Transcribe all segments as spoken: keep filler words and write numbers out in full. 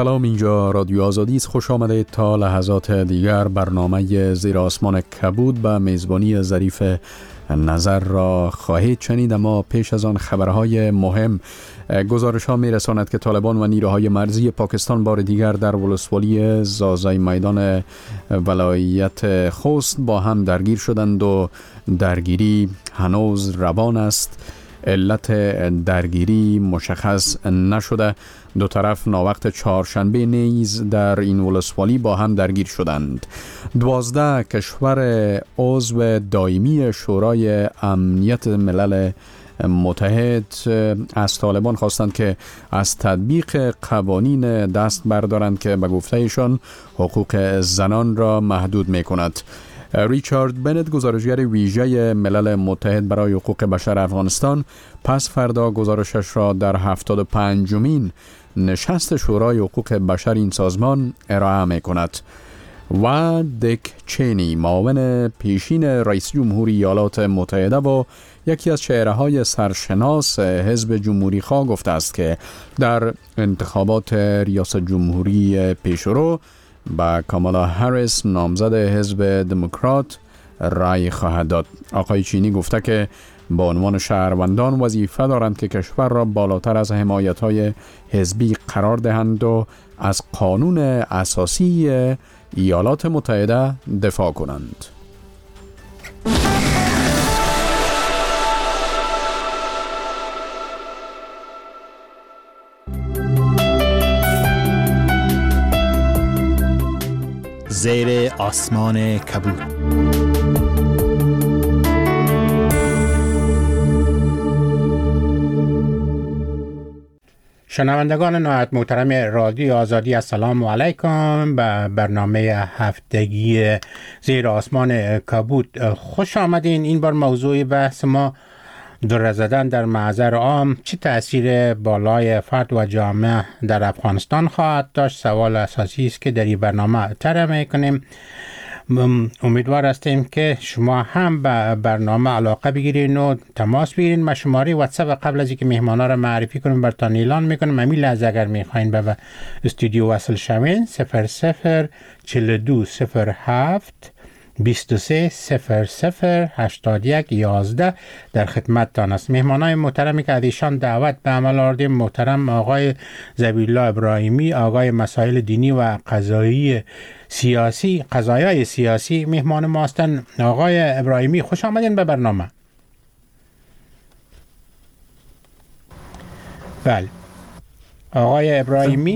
سلام، اینجا رادیو آزادی است. خوش آمدید تا لحظات دیگر برنامه زیر آسمان کبود به میزبانی ظریف نظر را خواهید شنید. اما پیش از آن خبرهای مهم. گزارش ها می رساند که طالبان و نیروهای مرزی پاکستان بار دیگر در ولسوالی زازای میدان ولایت خوست با هم درگیر شدند و درگیری هنوز روان است. علت درگیری مشخص نشده. دو طرف ناوقت چهارشنبه نیز در این ولسوالی با هم درگیر شدند. دوازده کشور عضو دائمی شورای امنیت ملل متحد از طالبان خواستند که از تطبیق قوانین دست بردارند که به گفته ایشان حقوق زنان را محدود می کند. ریچارد بنت، گزارشگر ویژه ملل متحد برای حقوق بشر افغانستان، پس فردا گزارشش را در هفتاد و پنجمین نشست شورای حقوق بشر این سازمان ارائه می کند. و دیک چینی، معاون پیشین رئیس جمهوری ایالات متحده و یکی از چهره‌های سرشناس حزب جمهوری خواه، گفته است که در انتخابات ریاست جمهوری پیشرو با کامالا هریس نامزد حزب دموکرات رای خواهد داد. آقای چینی گفته که با عنوان شهروندان وظیفه دارند که کشور را بالاتر از حمایت‌های حزبی قرار دهند و از قانون اساسی ایالات متحده دفاع کنند. زیر آسمان کبود. شنوندگان نهایت محترم رادیو آزادی، السلام علیکم. به برنامه هفتگی زیر آسمان کبود خوش آمدین. این بار موضوع بحث ما دره زدن در محضر عام چه تأثیر بالای فرد و جامعه در افغانستان خواهد داشت. سوال اساسی است که در این برنامه طرح میکنیم. امیدوار هستیم که شما هم به برنامه علاقه بگیرین و تماس بگیرین. ما شماره واتساپ قبل از اینکه مهمانا را معرفی کنیم براتون اعلان میکنم. همین لحظه اگر میخواین به استودیو وصل شوین صفر صفر چهل و دو صفر هفت بیست و سه صفر صفر هشتاد و یک یازده در خدمتتان است. مهمانای محترمی که از ایشان دعوت به عمل آوردیم، محترم آقای ذبیحالله ابراهیمی، آقای مسائل دینی و قضایی سیاسی قضایای سیاسی مهمان ما هستند. آقای ابراهیمی خوش آمدین به برنامه. بله آقای ابراهیمی.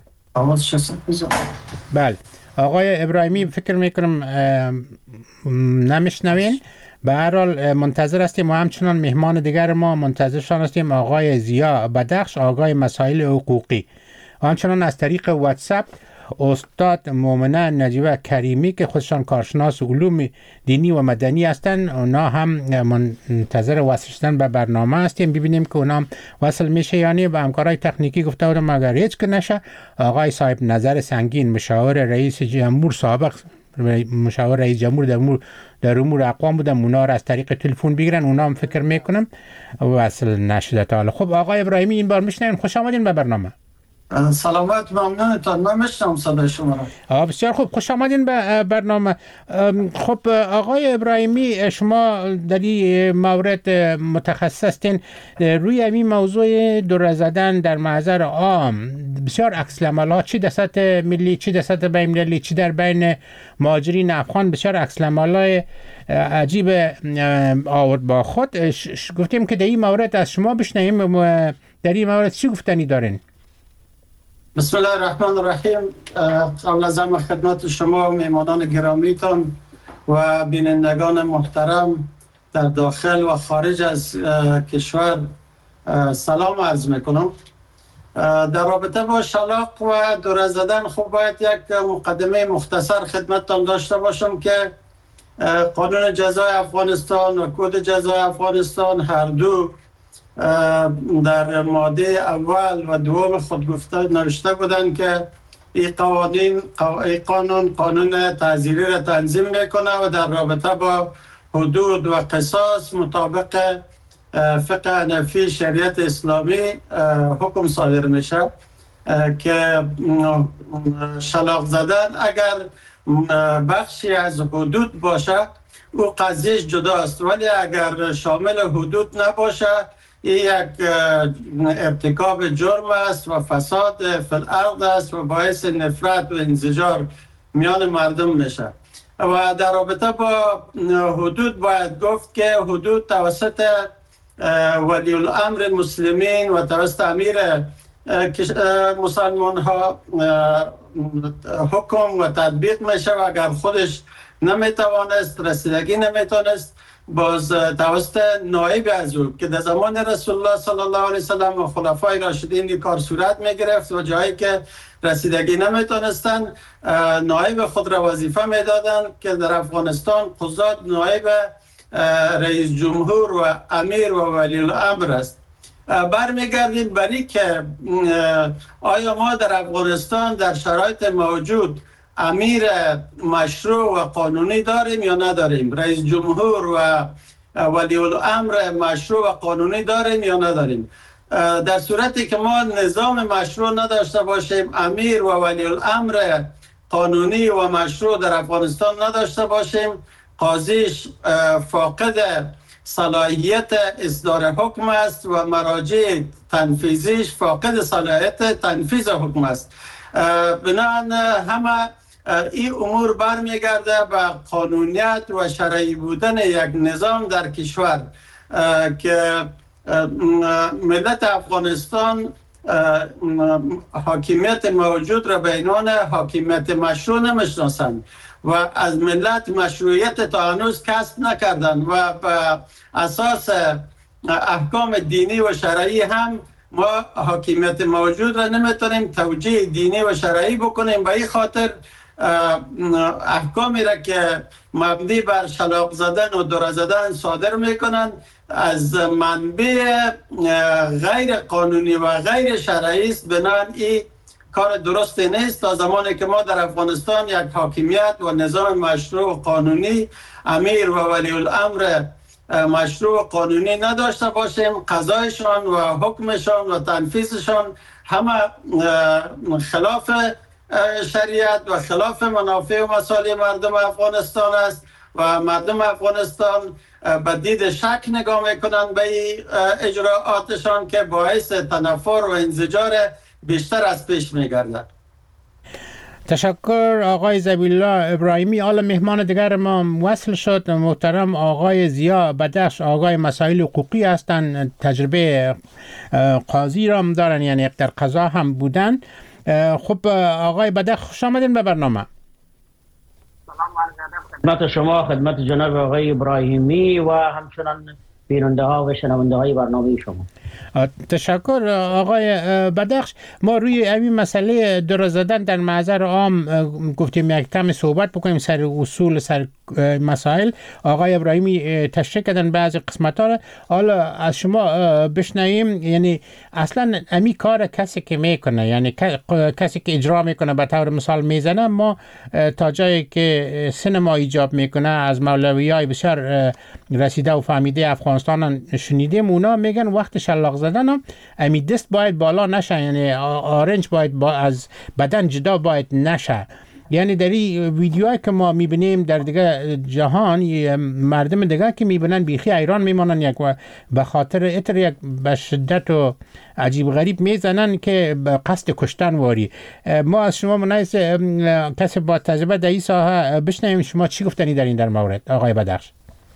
بله آقای ابراهیمی، فکر میکنم نمیشنوین. به هر حال منتظر هستیم و همچنان مهمان دیگر ما منتظرشان هستیم، آقای ضیا بدخش، آقای مسائل حقوقی. همچنان از طریق واتساپ استاد مومنه نجیبه کریمی که خودشان کارشناس علوم دینی و مدنی هستند، اونا هم منتظر وصل شدن به برنامه هستیم. ببینیم که اونا وصل میشه یعنی. به همکارای تکنیکی گفته بودم اگر هیچ که نشه، آقای صاحب نظر سنگین، مشاور رئیس جمهور، سابق مشاور رئیس جمهور در امور در امور اقوام بودن، اونا را از طریق تلفن بگیرن. اونا هم فکر میکنم وصل نشده تا حالا. خب آقای ابراهیمی این بار میشنین. خوش آمدین به برنامه. سلامت، ممنونتان. من میشنم صدای شما را. بسیار خوب، خوش آمدین به برنامه. خب آقای ابراهیمی، شما در این مورد متخصص هستین. روی این موضوع دره زدن در محضر عام بسیار عکس العمل‌ها، چی در سطح ملی، چی در سطح بین المللی، چی در بین مهاجرین افغان، بسیار عکس العمل‌های عجیب آورد با خود. گفتیم که در این مورد از شما بشنویم. در این مورد چی گفتنی دارین؟ بسم الله الرحمن الرحیم. قبل از همه خدمت شما میهمانان گرامیتان و بینندگان محترم در داخل و خارج از کشور سلام عرض میکنم. در رابطه با شلاق و دره زدن خب باید یک مقدمه مختصر خدمتتان داشته باشم که قانون جزای افغانستان و کد جزای افغانستان هر دو در ماده اول و دوم خود گفته نوشته بودند که این قوانین این قانون قانون تعزیری را تنظیم میکنه و در رابطه با حدود و قصاص مطابق فقه حنفی شریعت اسلامی حکم صادر میشه. که شلاق زدن اگر بخشی از حدود باشه او قضیهش جداست، ولی اگر شامل حدود نباشه این یک ارتکاب جرم است و فساد فی الارض است و باعث نفرت و انزجار میان مردم میشه. و در رابطه با حدود باید گفت که حدود توسط ولی الامر مسلمین و توسط امیر مسلمان ها حکم و تطبیق میشه و اگر خودش نمیتوانست، رسیدگی نمیتونست، باز توسط نایب از او که در زمان رسول الله صلی الله علیه وسلم و خلفای راشدین این کار صورت میگرفت و جایی که رسیدگی نمیتونستن نایب خود را وظیفه میدادن که در افغانستان قضات نایب رئیس جمهور و امیر و ولی الامر است. برمیگردیم برای که آیا ما در افغانستان در شرایط موجود امیر مشروع و قانونی داریم یا نداریم؟ رئیس جمهور و ولی الامر مشروع و قانونی داریم یا نداریم؟ در صورتی که ما نظام مشروع نداشته باشیم، امیر و ولی الامر قانونی و مشروع در افغانستان نداشته باشیم، قاضیش فاقد صلاحیت اصدار حکم است و مراجع تنفیذیش فاقد صلاحیت تنفیذ حکم است. بنابراین همه این امور برمیگرده به قانونیت و شرعی بودن یک نظام در کشور که ملت افغانستان حاکمیت موجود را به عنوان حاکمیت مشروع نمیشناسند و از ملت مشروعیت تا هنوز کسب نکردند و به اساس احکام دینی و شرعی هم ما حاکمیت موجود را نمیتونیم توجیه دینی و شرعی بکنیم. به این خاطر احکامی را که مبنی بر شلاق زدن و دره زدن صادر میکنند از منبع غیر قانونی و غیر شرعی است. بنابراین این کار درستی نیست تا زمانی که ما در افغانستان یک حاکمیت و نظام مشروع و قانونی، امیر و ولی الامر مشروع و قانونی نداشته باشیم، قضایشان و حکمشان و تنفیذشان همه خلاف شریعت و خلاف منافع و مصالح مردم افغانستان است و مردم افغانستان به دید شک نگاه میکنند به اجراعاتشان که باعث تنفر و انزجار بیشتر از پیش میگردد. تشکر آقای ذبیحالله ابراهیمی. حالا مهمان دیگر ما وصل شد، محترم آقای ضیا بدخش، آقای مسائل حقوقی هستند، تجربه قاضی را هم دارن، یعنی در قضا هم بودن. خب آقای بدخش خوش آمدین به برنامه. خدمت شما، خدمت جناب آقای ابراهیمی و همچنان بیننده ها و شنونده های برنامه شما. تشکر آقای بدخش. ما روی این مسئله دره زدن در محضر عام گفتیم یک کم صحبت بکنیم سر اصول، سر مسائل. آقای ابراهیمی تشریح کردن بعضی قسمت ها را. حالا از شما بشنویم، یعنی اصلا امی کار کسی که میکنه، یعنی کسی که اجرا میکنه، به طور مثال میزنه، ما تا جایی که سینما ایجاب میکنه از مولوی های بسیار رسیده و فهمیده افغانستان شنیدیم، اونا میگن وقت شلاق زدن هم امی دست باید بالا نشه، یعنی آرنج باید با از بدن جدا باید نشه. یعنی در این ویدیوهایی که ما میبینیم در دیگه جهان، مردم دیگه که میبینن بیخی ایران میمانن، یک به خاطر اتر یک به شدت و عجیب غریب میزنن که به قصد کشتن واری. ما از شما منایز کسی با تجربه در این ساحه بشنویم شما چی گفتنی در این در مورد آقای بدخش؟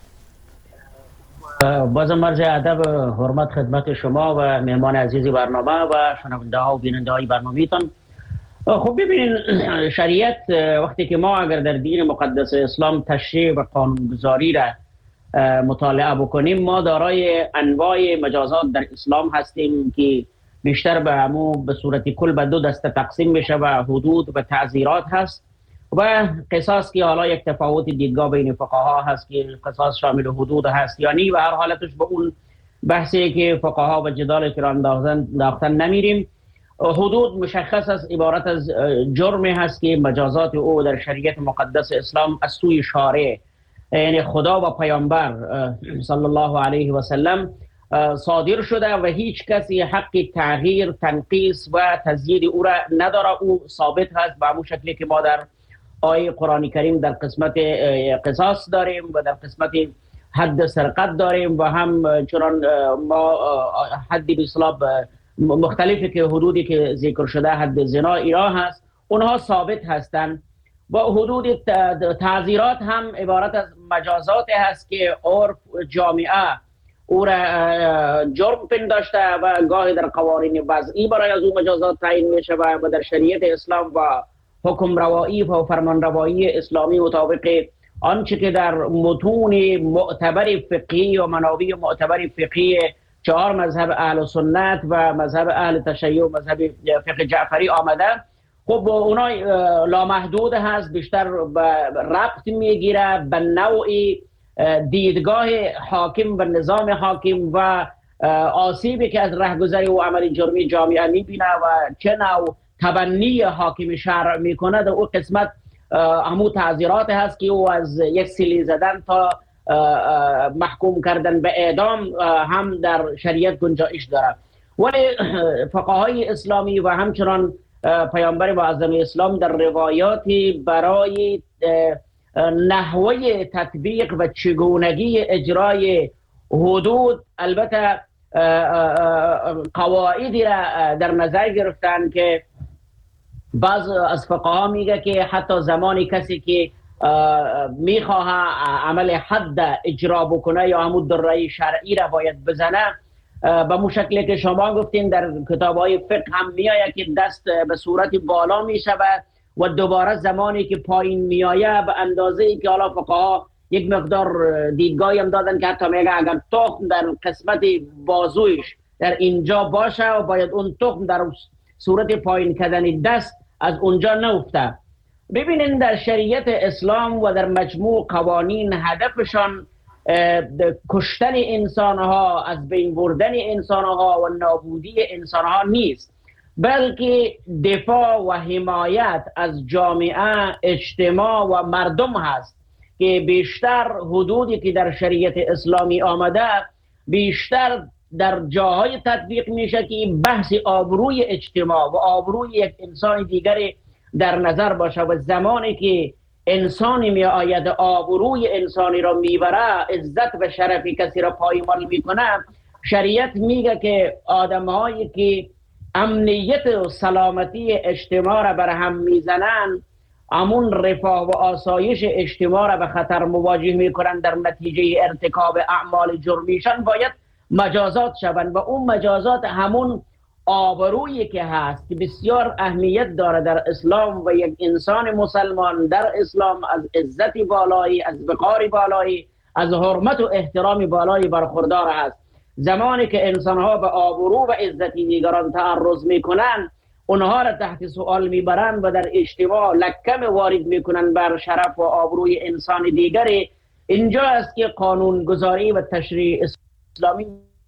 بازم عرض ادب حرمت خدمت شما و مهمان عزیزی برنامه و شنونده ها و بیننده های برنامه‌تان. خب ببینید، شریعت وقتی که ما اگر در دین مقدس اسلام تشریع و قانونگذاری را مطالعه بکنیم، ما دارای انواع مجازات در اسلام هستیم که بیشتر به همو به صورت کل به دو دسته تقسیم میشه و حدود و تعزیرات هست و قصاص که حالا یک تفاوت دیدگاه بین فقها هست که قصاص شامل حدود هست یا نی، و هر حالتش به اون بحثی که فقها و جدال که را انداختن نمیریم. حدود مشخص است، عبارت از جرمی هست که مجازات او در شریعت مقدس اسلام از سوی شارع، یعنی خدا و پیامبر صلی الله علیه و سلم صادر شده و هیچ کسی حق تغییر، تنقیص و تزیید او را نداره. او ثابت هست به همون شکلی که ما در آیه قرآن کریم در قسمت قصاص داریم و در قسمت حد سرقت داریم و هم چنان ما حد به اصطلاح مختلفی که حدودی که ذکر شده حد زنا ایران هست، اونها ثابت هستند. و حدود تعزیرات هم عبارت از مجازات هست که عرف جامعه او را جرم پنداشته و گاهی در قوانین وضعی برای از اون مجازات تعیین می شود و در شریعت اسلام و حکم روایی و فرمان روایی اسلامی مطابق آنچه که در متون معتبر فقهی و منابع معتبر فقهی چهار مذهب اهل سنت و مذهب اهل تشیع و مذهب فقه جعفری آمده، خب اونا لامحدود هست، بیشتر ربط میگیره به نوعی دیدگاه حاکم و نظام حاکم و آسیبی که از رهگذری و عمل جرمی جامعه میبینه و چه نوع تبنی حاکم شرع میکنه. در اون قسمت همون تعزیرات هست که او از یک سیلی زدن تا محکوم کردن به اعدام هم در شریعت گنجایش داره. ولی فقهای اسلامی و همچنان پیامبر معظم اسلام در روایاتی برای نحوه تطبیق و چگونگی اجرای حدود البته قواعدی را در نظر گرفتن که بعض از فقها میگه که حتی زمانی کسی که میخواه عمل حد اجرا بکنه یا همون دره شرعی را باید بزنه، به مشکلی که شما گفتین در کتاب‌های فقه هم میآید که دست به صورت بالا میشود و دوباره زمانی که پایین میآید به اندازه ای که حالا فقها یک مقدار دیدگاهی هم دادن که حتی میگه اگر تخم در قسمت بازویش در اینجا باشه و باید اون تخم در صورت پایین کردن دست از اونجا نفته. ببینید در شریعت اسلام و در مجموع قوانین هدفشان کشتن انسان ها، از بین بردن انسان ها و نابودی انسان ها نیست، بلکه دفاع و حمایت از جامعه، اجتماع و مردم هست که بیشتر حدودی که در شریعت اسلامی آمده بیشتر در جاهای تطبیق میشه که بحث آبروی اجتماع و آبروی یک انسان دیگری در نظر باشه و زمانی که انسانی می آید آبروی انسانی را میبره، عزت و شرف کسی را پایمال میکنه، شریعت میگه که آدمهایی که امنیت و سلامتی اجتماع را بر هم میزنن، امون رفاه و آسایش اجتماع را به خطر مواجه میکنن، در نتیجه ارتکاب اعمال جرمیشان باید مجازات شوند و اون مجازات همون آبرویی که هست که بسیار اهمیت داره در اسلام و یک انسان مسلمان در اسلام از عزتی بالایی، از وقاری بالایی، از حرمت و احترام بالایی برخوردار هست. زمانی که انسانها به آبرو و عزتی دیگران تعرض میکنن، اونها را تحت سوال میبرن و در اجتماع لکم وارد میکنن بر شرف و آبروی انسان دیگری. اینجا است که قانون گذاری و تشریع اسلامی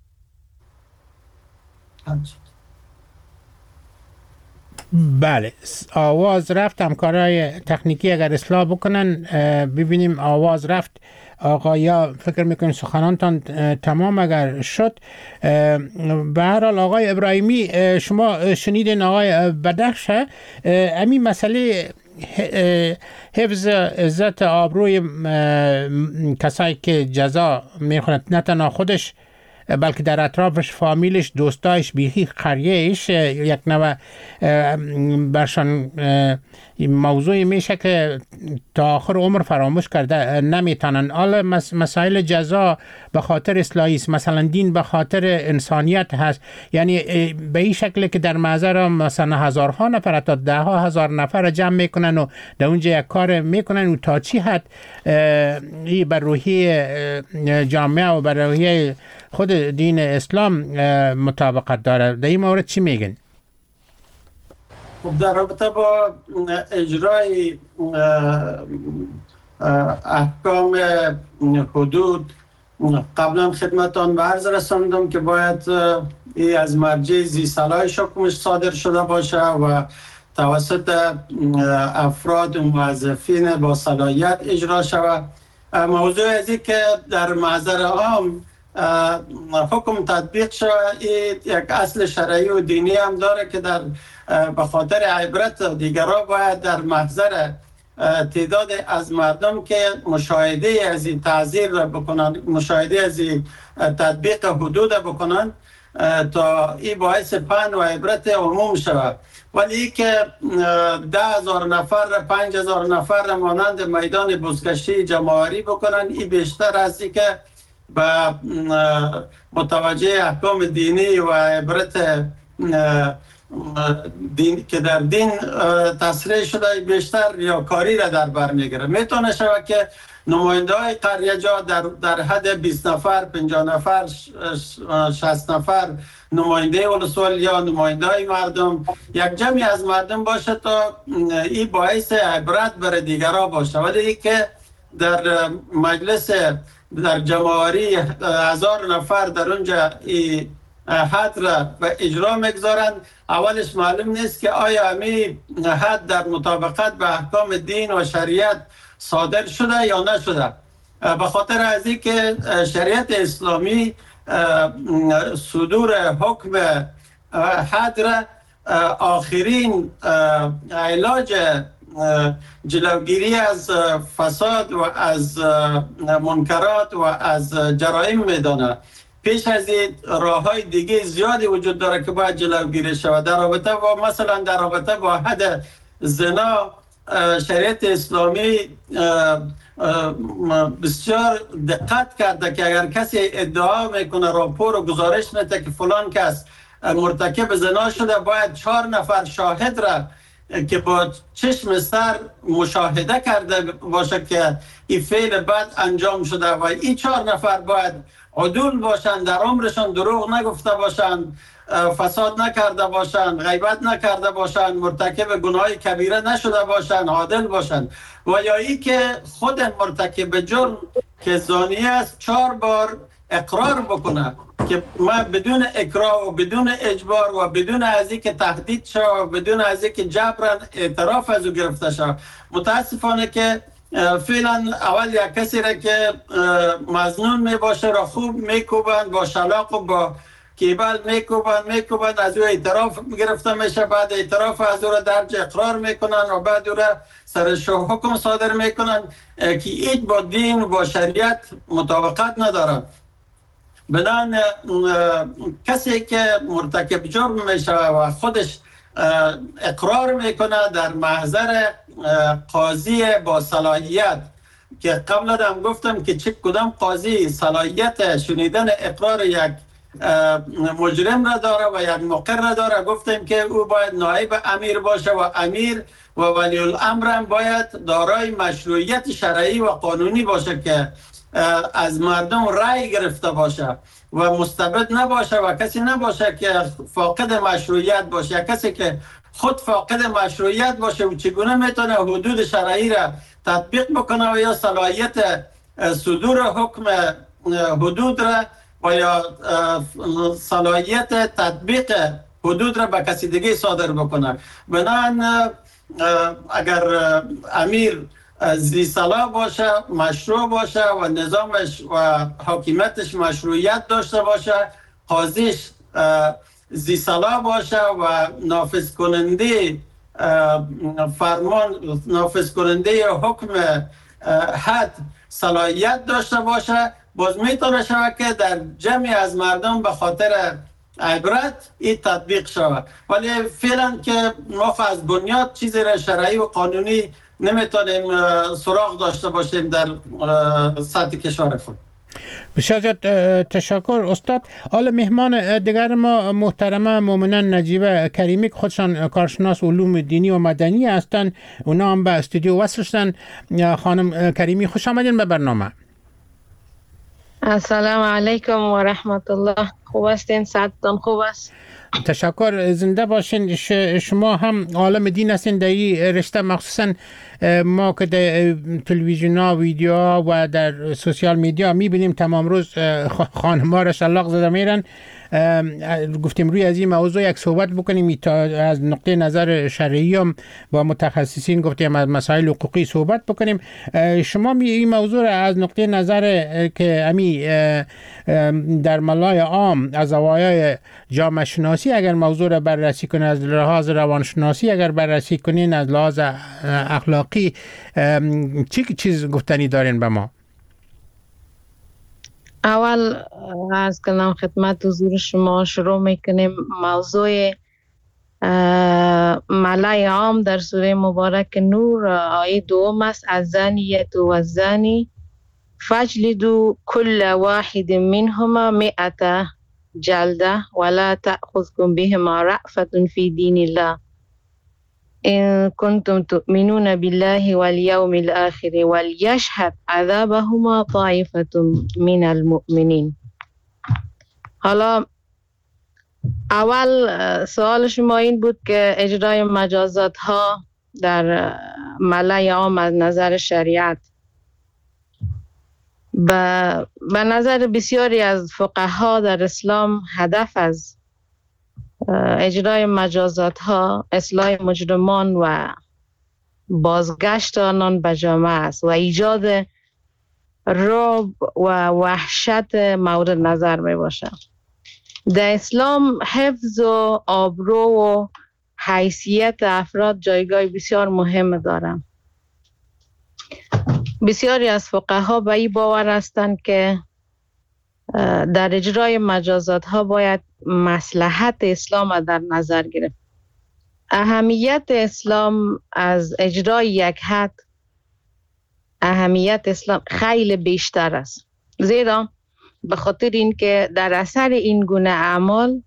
بله آواز رفت. همکارای تکنیکی اگر اصلاح بکنن ببینیم آواز رفت. آقایا فکر میکنیم سخنانتان تمام اگر شد. به هر حال آقای ابراهیمی شما شنیدین آقای بدخش امی مسئله حفظ عزت آبروی کسایی که جزا میخوند، نه تنها خودش بلکه در اطرافش، فامیلش، دوستایش، بیخی قریهش، یک نوع برشان موضوعی میشه که تا آخر عمر فراموش کرده نمیتونن. حالا مسائل جزا به خاطر اصلاحی است، مثلا دین به خاطر انسانیت هست، یعنی به این شکل که در معذر مثلا هزارها نفر تا ده ها هزار نفر جمع میکنن و در اونجا یک کار میکنن و تا چی حد این بر روحی جامعه و بر روحی خود دین اسلام مطابقت داره. در این مورد چی میگن؟ در رابطه با اجرای احکام حدود قبلا خدمتان به عرض رساندم که باید ای از مرجع ذی صلاح حکمش صادر شده باشه و توسط افراد و موظفین با صلاحیت اجرا شود. موضوع ازی که در محضر عام حکم تطبیق شود. این یک اصل شرعی و دینی هم داره که در به خاطر عبرت دیگرها باید در محضر تعداد از مردم که مشاهده از این تعذیر را بکنن، مشاهده از این تطبیق حدود بکنن تا این باعث پند و عبرت عموم شود. ولی که ده هزار نفر، پنج هزار نفر مانند میدان بزکشی جمعآوری بکنن، این بیشتر از این که به متوجه احکام دینی و عبرت دین که در دین تصریح شده بیشتر ریاکاری را در بر میگیره. میتونه شود که نماینده های قریه جا در, در حد بیست نفر، پنجاه نفر، شصت نفر نماینده ولسوالی یا نماینده های مردم، یک جمعی از مردم باشه تا این باعث عبرت برای دیگرها باشه. ولی ای که در مجلس در جمعآوری هزار نفر در اونجا ای حد را به اجرا میگذارند، اولش معلوم نیست که آیا همی حد در مطابقت به احکام دین و شریعت صادر شده یا نشده. به خاطر از این که شریعت اسلامی صدور حکم حد را آخرین علاج جلوگیری از فساد و از منکرات و از جرایم میدانه. پیش از این راه های دیگه زیادی وجود داره که باید جلوگیری شود. در رابطه با مثلا در رابطه با حد زنا شریعت اسلامی بسیار دقت کرده که اگر کسی ادعا میکنه، راپور و گزارش میده که فلان کس مرتکب زنا شده، باید چهار نفر شاهد را که با چشم سر مشاهده کرده باشه که این فعل بد انجام شده و این چهار نفر باید عدول باشند، در عمرشان دروغ نگفته باشند، فساد نکرده باشند، غیبت نکرده باشند، مرتکب گناه کبیره نشده باشند، عادل باشند. و یا ای که خود مرتکب جرم که زانی است چهار بار اقرار بکنه که ما بدون اکراه و بدون اجبار و بدون از اینکه تهدید شد و بدون از اینکه جبران اعتراف از او گرفته شد. متاسفانه که فعلا اول یک کسی را که مظنون می باشه را خوب میکوبند، با شلاق و با کیبل میکوبند میکوبند از او اعتراف گرفته میشه، بعد اعتراف از او را درج اقرار میکنن و بعد او را سرش حکم صادر میکنن که هیچ با دین و با شریعت مطابقت نداره. بنان کسی که مرتکب جرم میشه و خودش اقرار میکنه در محضر قاضی با صلاحیت، که قبل هم گفتم که چه کدام قاضی صلاحیت شنیدن اقرار یک مجرم را داره و یک مقر را داره، گفتیم که او باید نایب امیر باشه و امیر و ولی الامر هم باید دارای مشروعیت شرعی و قانونی باشه که از مردم رأی گرفته باشه و مستبد نباشه و کسی نباشه که فاقد مشروعیت باشه. کسی که خود فاقد مشروعیت باشه و چگونه میتونه حدود شرعی را تطبیق بکنه و یا صلاحیت صدور حکم حدود را و یا صلاحیت تطبیق حدود را به کسی دیگه صادر بکنه. بنابراین اگر امیر زی صلاح باشه، مشروع باشه و نظامش و حاکمیتش مشروعیت داشته باشه، قاضیش زی صلاح باشه و نافذ کننده فرمان، نافذ کننده حکم حد صلاحیت داشته باشه، باز میتونه شود که در جمعی از مردم به خاطر عبرت این تطبیق شود. ولی فعلا که ما از بنیاد چیزی را شرعی و قانونی نمیتونیم سراغ داشته باشیم در سطح کشور خود. بسیار زیاد تشکر استاد. حالا مهمان دیگر ما محترمه مومنه نجیبه کریمی که خودشان کارشناس علوم دینی و مدنی هستند، اونا هم به استودیو وصل شدن. خانم کریمی خوش آمدین به برنامه. السلام علیکم و رحمت الله. خوب هستین؟ صحتتان خوب است؟ تشکر، زنده باشین. شما هم عالم دین هستین در این رشته، مخصوصا ما که در تلویزیون ها، ویدیو ها و در سوشیال میدیا میبینیم تمام روز خانم ها را شلاق زده میرن. گفتیم روی از این موضوع یک صحبت بکنیم تا از نقطه نظر شرعی هم با متخصصین گفتیم از مسائل حقوقی صحبت بکنیم. شما می این موضوع را از نقطه نظر که امی در ملای عام از زوایای جامعه شناسی اگر موضوع را بررسی کنین، از لحاظ روانشناسی اگر بررسی کنین، از لحاظ اخلاقی چی چیز گفتنی دارین به ما؟ اول از کنم خدمت حضور شما شروع میکنیم. موضوع ملای عام در سوره مبارک نور آیه دوم است: الزانیة والزانی فاجلدوا كل واحد منهما مئة جلده ولا تأخذكم بهما رأفة في دين الله إن كنتم تؤمنون بالله واليوم الآخر وليشهد عذابهما طائفة من المؤمنين. حالا اول سوال شما این بود که اجرای مجازات ها در ملای عام از نظر شریعت. به نظر بسیاری از فقها در اسلام هدف از اجرای مجازات ها اصلاح مجرمان و بازگشت آنان به جامعه است و ایجاد رعب و وحشت مورد نظر می باشد. در اسلام حفظ و آبرو و حیثیت افراد جایگاه بسیار مهم دارند. بسیاری از فقها به این باور هستند که در اجرای مجازات ها باید مصلحت اسلام در نظر گرفت. اهمیت اسلام از اجرای یک حد، اهمیت اسلام خیلی بیشتر است، زیرا به خاطر اینکه در اثر این گونه اعمال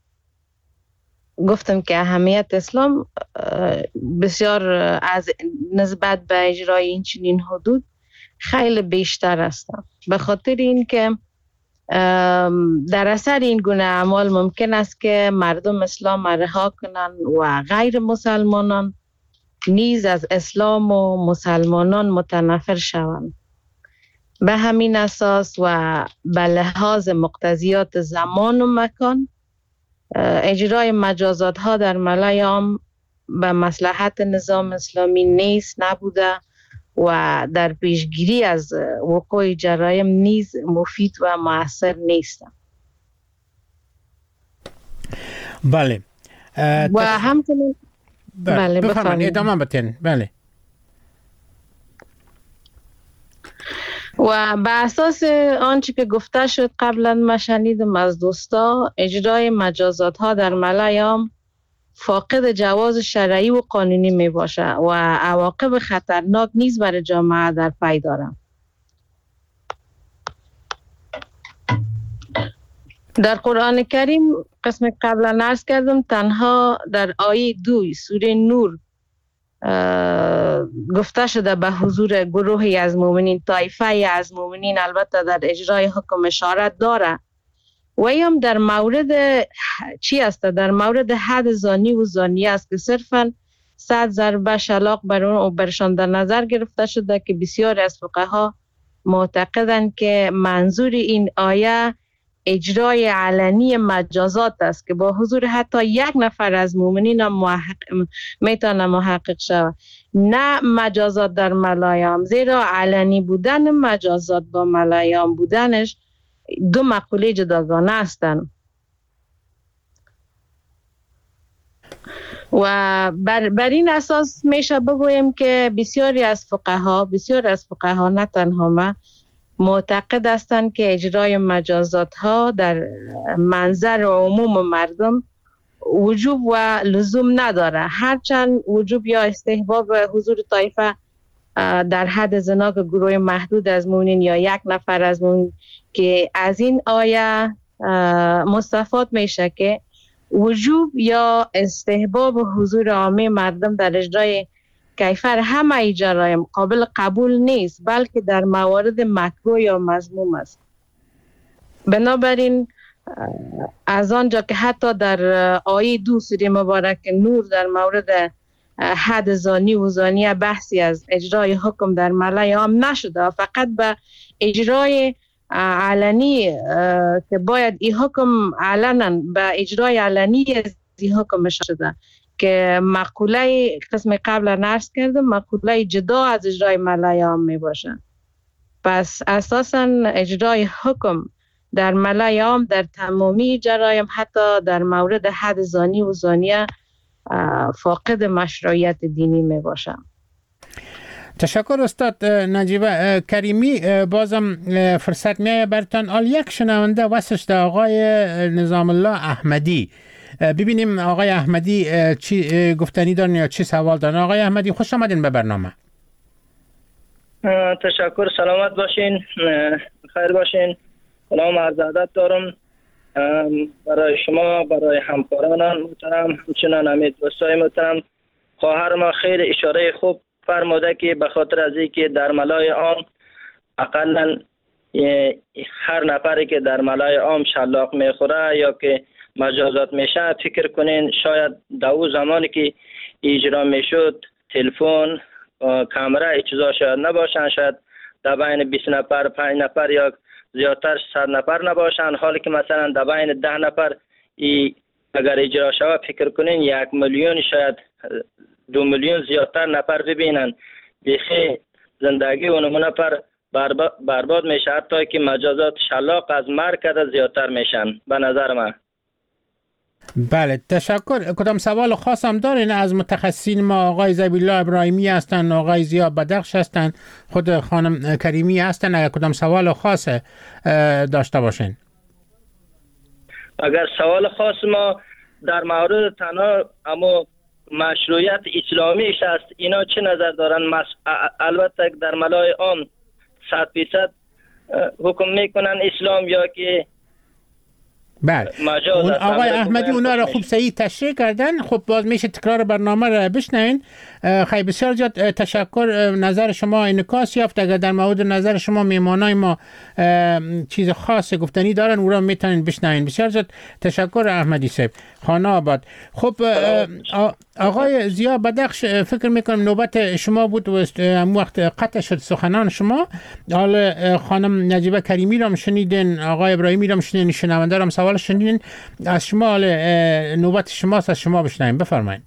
گفتم که اهمیت اسلام بسیار از نسبت به اجرای این چنین حدود خیلی بیشتر است. به خاطر اینکه در اثر این گونه اعمال ممکن است که مردم اسلام رها کنند و غیر مسلمانان نیز از اسلام و مسلمانان متنفر شوند. به همین اساس و به لحاظ مقتضیات زمان و مکان اجرای مجازات ها در ملای عام به مصلحت نظام اسلامی نیست نبوده و در پیشگیری از وقوع جرایم نیز مفید و مؤثر نیست. بله. و همچنین بله بفرمایید، ادامه بدین. بله. و به اساس آنچه که گفته شد قبلا ما شنیدم از دوستا، اجرای مجازات ها در ملای عام فاقد جواز شرعی و قانونی می باشه و عواقب خطرناک نیز برای جامعه در پی داره. در قرآن کریم قسم قبلا عرض کردم تنها در آیه دوی سوره نور گفته شده به حضور گروهی از مؤمنین، طایفه از مؤمنین البته در اجرای حکم اشارت داره و هم در مورد چی است؟ در مورد حد زانی و زانیه است که صرفا صد ضربه شلاق بر اون برشان در نظر گرفته شده که بسیاری از فقها معتقدند که منظور این آیه اجرای علنی مجازات است که با حضور حتی یک نفر از مؤمنین هم محقق میتونه محقق شود، نه مجازات در ملای عام، زیرا علنی بودن مجازات با ملای عام بودنش دو مقوله جداگانه هستند. و بر, بر این اساس میشه بگویم که بسیاری از فقها بسیاری از فقها نه تنها ما معتقد هستند که اجرای مجازات ها در منظر عموم مردم وجوب و لزوم نداره، هرچند وجوب یا استحباب حضور طایفه در حد زنا که گروه محدود از مؤمنین یا یک نفر از مؤمنین که از این آیه مستفاد میشه که وجوب یا استحباب حضور عامه مردم در اجرای کیفر همه جرایم قابل قبول نیست، بلکه در موارد مکروه یا مذموم است. بنابراین از آنجا که حتی در آیه دو سوره مبارک نور در مورد حد زانی و زانیه بحثی از اجرای حکم در ملای عام نشده، فقط به اجرای علنی که باید این حکم علنا به اجرای علنی از این حکم شده که مقوله قسم قبل نرس کردم، مقوله جدا از اجرای ملای عام می باشه. پس اساسا اجرای حکم در ملای عام در تمامی جرایم حتی در مورد حد زانی و زانیه فاقد مشروعیت دینی می باشه. تشکر استاد نجیبه کریمی. بازم فرصت میایه برتان. آل یک شنونده واسش در آقای نظام الله احمدی. ببینیم آقای احمدی چی گفتنی دارن یا چی سوال دارن. آقای احمدی خوش آمدین به برنامه. تشکر، سلامت باشین، خیر باشین. سلام عرض ادب دارم برای شما، برای همکاران محترم، همچنان امید دوستای محترم. خواهر ما خیلی اشاره خوب فرموده که به خاطر از اینکه در ملای عام اقلا هر نفری که در ملای عام شلاق میخوره یا که مجازات میشه، فکر کنین شاید دو زمانی که اجرا میشد تلفن کامرا ای چیزا شاید نباشن، شاید در بین بیست نفر پنج نفر یا زیادتر صد نفر نباشن، حالی که مثلا در بین ده نفر ای اگر اجرا شود فکر کنین یک میلیون شاید دو میلیون زیادتر نفر ببینن. بیخی زندگی اونمون نفر برباد میشه، حتی که مجازات شلاق از مرگ کده زیادتر میشن به نظر من. بله تشکر. کدام سوال خاص هم دارین از متخصصین ما؟ آقای زبیلا ابراهیمی هستن، آقای زیا بدخش هستن، خود خانم کریمی هستن. اگر کدام سوال خاص داشته باشین. اگر سوال خاص ما در مورد تنها اما مشروعیت اسلامیش است، اینا چه نظر دارن؟ مس... البته در ملای عام صد فیصد حکم میکنن اسلام یا که بله. اون آقای احمدی اونا رو خوب صحیح تشریح کردن. خب باز میشه تکرار برنامه رو بشنوین. خیلی بسیار زیاد تشکر. نظر شما انعکاس یافت. اگر در مورد نظر شما میهمانای ما چیز خاص گفتنی دارن او را میتونین بشنوین. بسیار زیاد تشکر احمدی صاحب، خانه آباد. خب آقای زیا بدخش فکر میکنم نوبت شما بود و هم وقت قطع شد سخنان شما. حالا خانم نجیبه کریمی را شنیدین، آقای ابراهیمی را شنیدین، شنونده را سوال شنیدین. از شما نوبت شماست، از شما بشنویم. بفرمایید.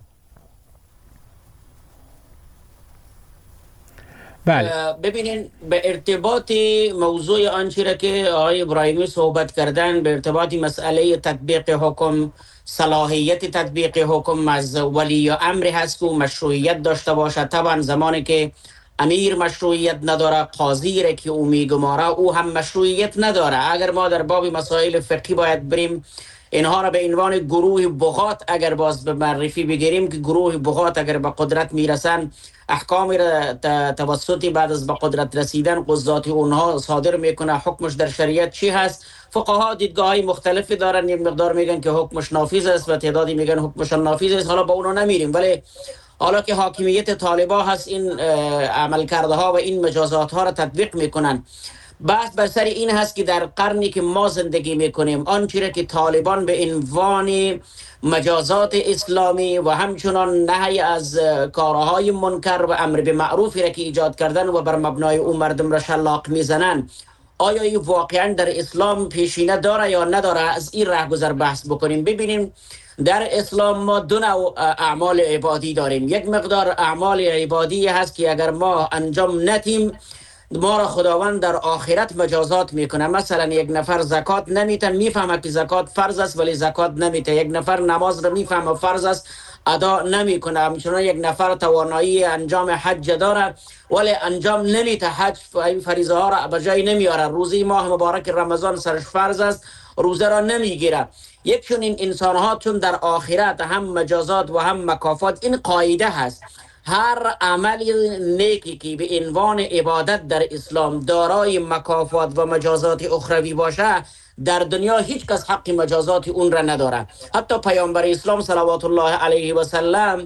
بله. ببینین به ارتباط موضوع آنچه را که آقای ابراهیمی صحبت کردن، به ارتباط مسئله تطبیق حکم، صلاحیت تطبیق حکم از ولی امر هست که مشروعیت داشته باشه. طبعا زمانی که امیر مشروعیت نداره، قاضی را که او میگماره او هم مشروعیت نداره. اگر ما در باب مسائل فقهی باید بریم، اینها را به عنوان گروه بغات اگر باز به معرفی بگیریم که گروه بغات اگر به قدرت میرسن، احکامی را توسطی بعد از به قدرت رسیدن قضات اونها صادر میکنه، حکمش در شریعت چی هست؟ فقها دیدگاه های مختلفی دارن. یک مقدار میگن که حکمش نافذ است و تعدادی میگن حکمش نافذ است. حالا با اونا نمیریم، ولی حالا که حاکمیت طالبا هست این عملکرده ها و این مجازات ها را تطبیق میکنن. بحث بر سر این هست که در قرنی که ما زندگی میکنیم، آنچه که طالبان به عنوان مجازات اسلامی و همچنان نهی از کارهای منکر و امر به معروفی را که ایجاد کردن و بر مبنای اون مردم را شلاق میزنن، آیا این واقعا در اسلام پیشینه داره یا نداره؟ از این رهگذر بحث بکنیم. ببینیم در اسلام ما دو نوع اعمال عبادی داریم. یک مقدار اعمال عبادی هست که اگر ما انجام ندیم ما را خداوند در آخرت مجازات میکنه. مثلا یک نفر زکات نمیته، میفهمه که زکات فرض است ولی زکات نمیته. یک نفر نماز را میفهمه فرض است، ادا نمیکنه. همچنان یک نفر توانایی انجام حج داره ولی انجام نمیته، حج فریضه ها را به جای نمیاره. روزه ماه مبارک رمضان سرش فرض است، روزه را نمیگیره. یک چون این انسان ها چون در آخرت هم مجازات و هم مکافات، این قاعده هست. هر عمل نیکی که به عنوان عبادت در اسلام دارای مکافات و مجازات اخروی باشه، در دنیا هیچ کس حق مجازات اون را نداره. حتی پیامبر اسلام صلوات الله علیه و سلم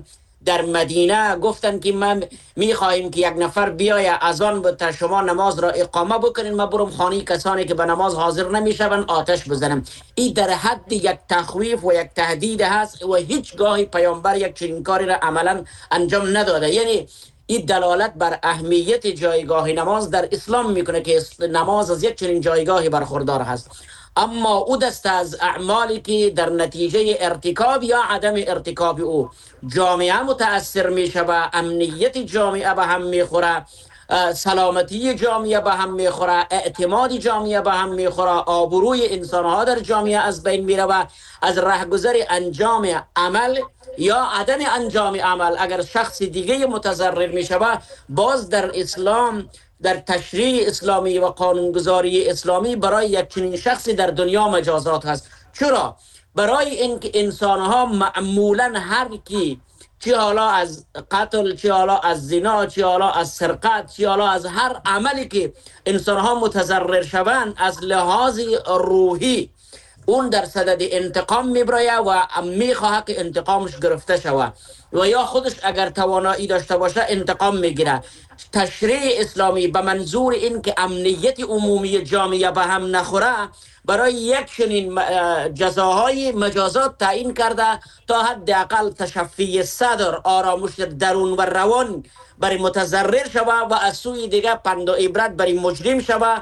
در مدینه گفتن که ما میخواهیم که یک نفر بیای اذان به شما نماز را اقامه بکنین، ما برم خانه کسانی که به نماز حاضر نمیشون آتش بزنم. این در حد یک تخویف و یک تهدید هست و هیچ گاهی پیامبر یک چنین کاری را عملا انجام نداده. یعنی این دلالت بر اهمیت جایگاه نماز در اسلام میکنه که نماز از یک چنین جایگاهی برخوردار هست. اما او دست از اعمالی که در نتیجه ارتکاب یا عدم ارتکاب او جامعه متاثر میشه و امنیت جامعه به هم میخوره، سلامتی جامعه به هم میخوره، اعتماد جامعه به هم میخوره، آبروی انسانها در جامعه از بین میره و از رهگذر انجام عمل یا عدم انجام عمل اگر شخص دیگه متضرر میشه و باز در اسلام در تشریع اسلامی و قانونگذاری اسلامی برای یک چنین شخصی در دنیا مجازات هست. چرا؟ برای اینکه انسانها معمولا هر کی چه حالا از قتل، چه حالا از زنا، چه حالا از سرقت، چه حالا از هر عملی که انسانها متضرر شوند از لحاظ روحی اون در صدد انتقام میبراید و میخواه که انتقامش گرفته شود و یا خودش اگر توانایی داشته باشه انتقام میگیره. تشریع اسلامی به منظور این که امنیت عمومی جامعه به هم نخوره برای یک چنین جزاهای مجازات تعیین کرده تا حداقل تشفی صدر، آرامش درون و روان برای متضرر شود و از سوی دیگه پند و عبرت برای مجرم شود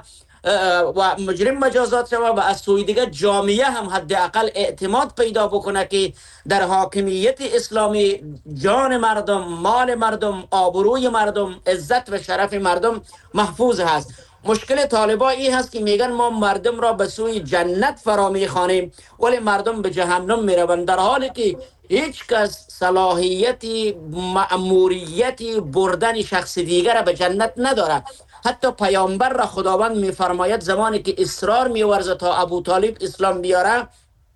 و مجرم مجازات شود و از سوی دیگه جامعه هم حداقل اعتماد پیدا بکنه که در حاکمیت اسلامی جان مردم، مال مردم، آبروی مردم، عزت و شرف مردم محفوظ هست. مشکل طالبا این هست که میگن ما مردم را به سوی جنت فرا میخوانیم ولی مردم به جهنم میروند، در حالی که هیچ کس صلاحیتی مأموریتی بردن شخص دیگر به جنت نداره. حتی پیامبر را خداوند میفرماید زمانی که اصرار میورزه تا ابو طالب اسلام بیاره،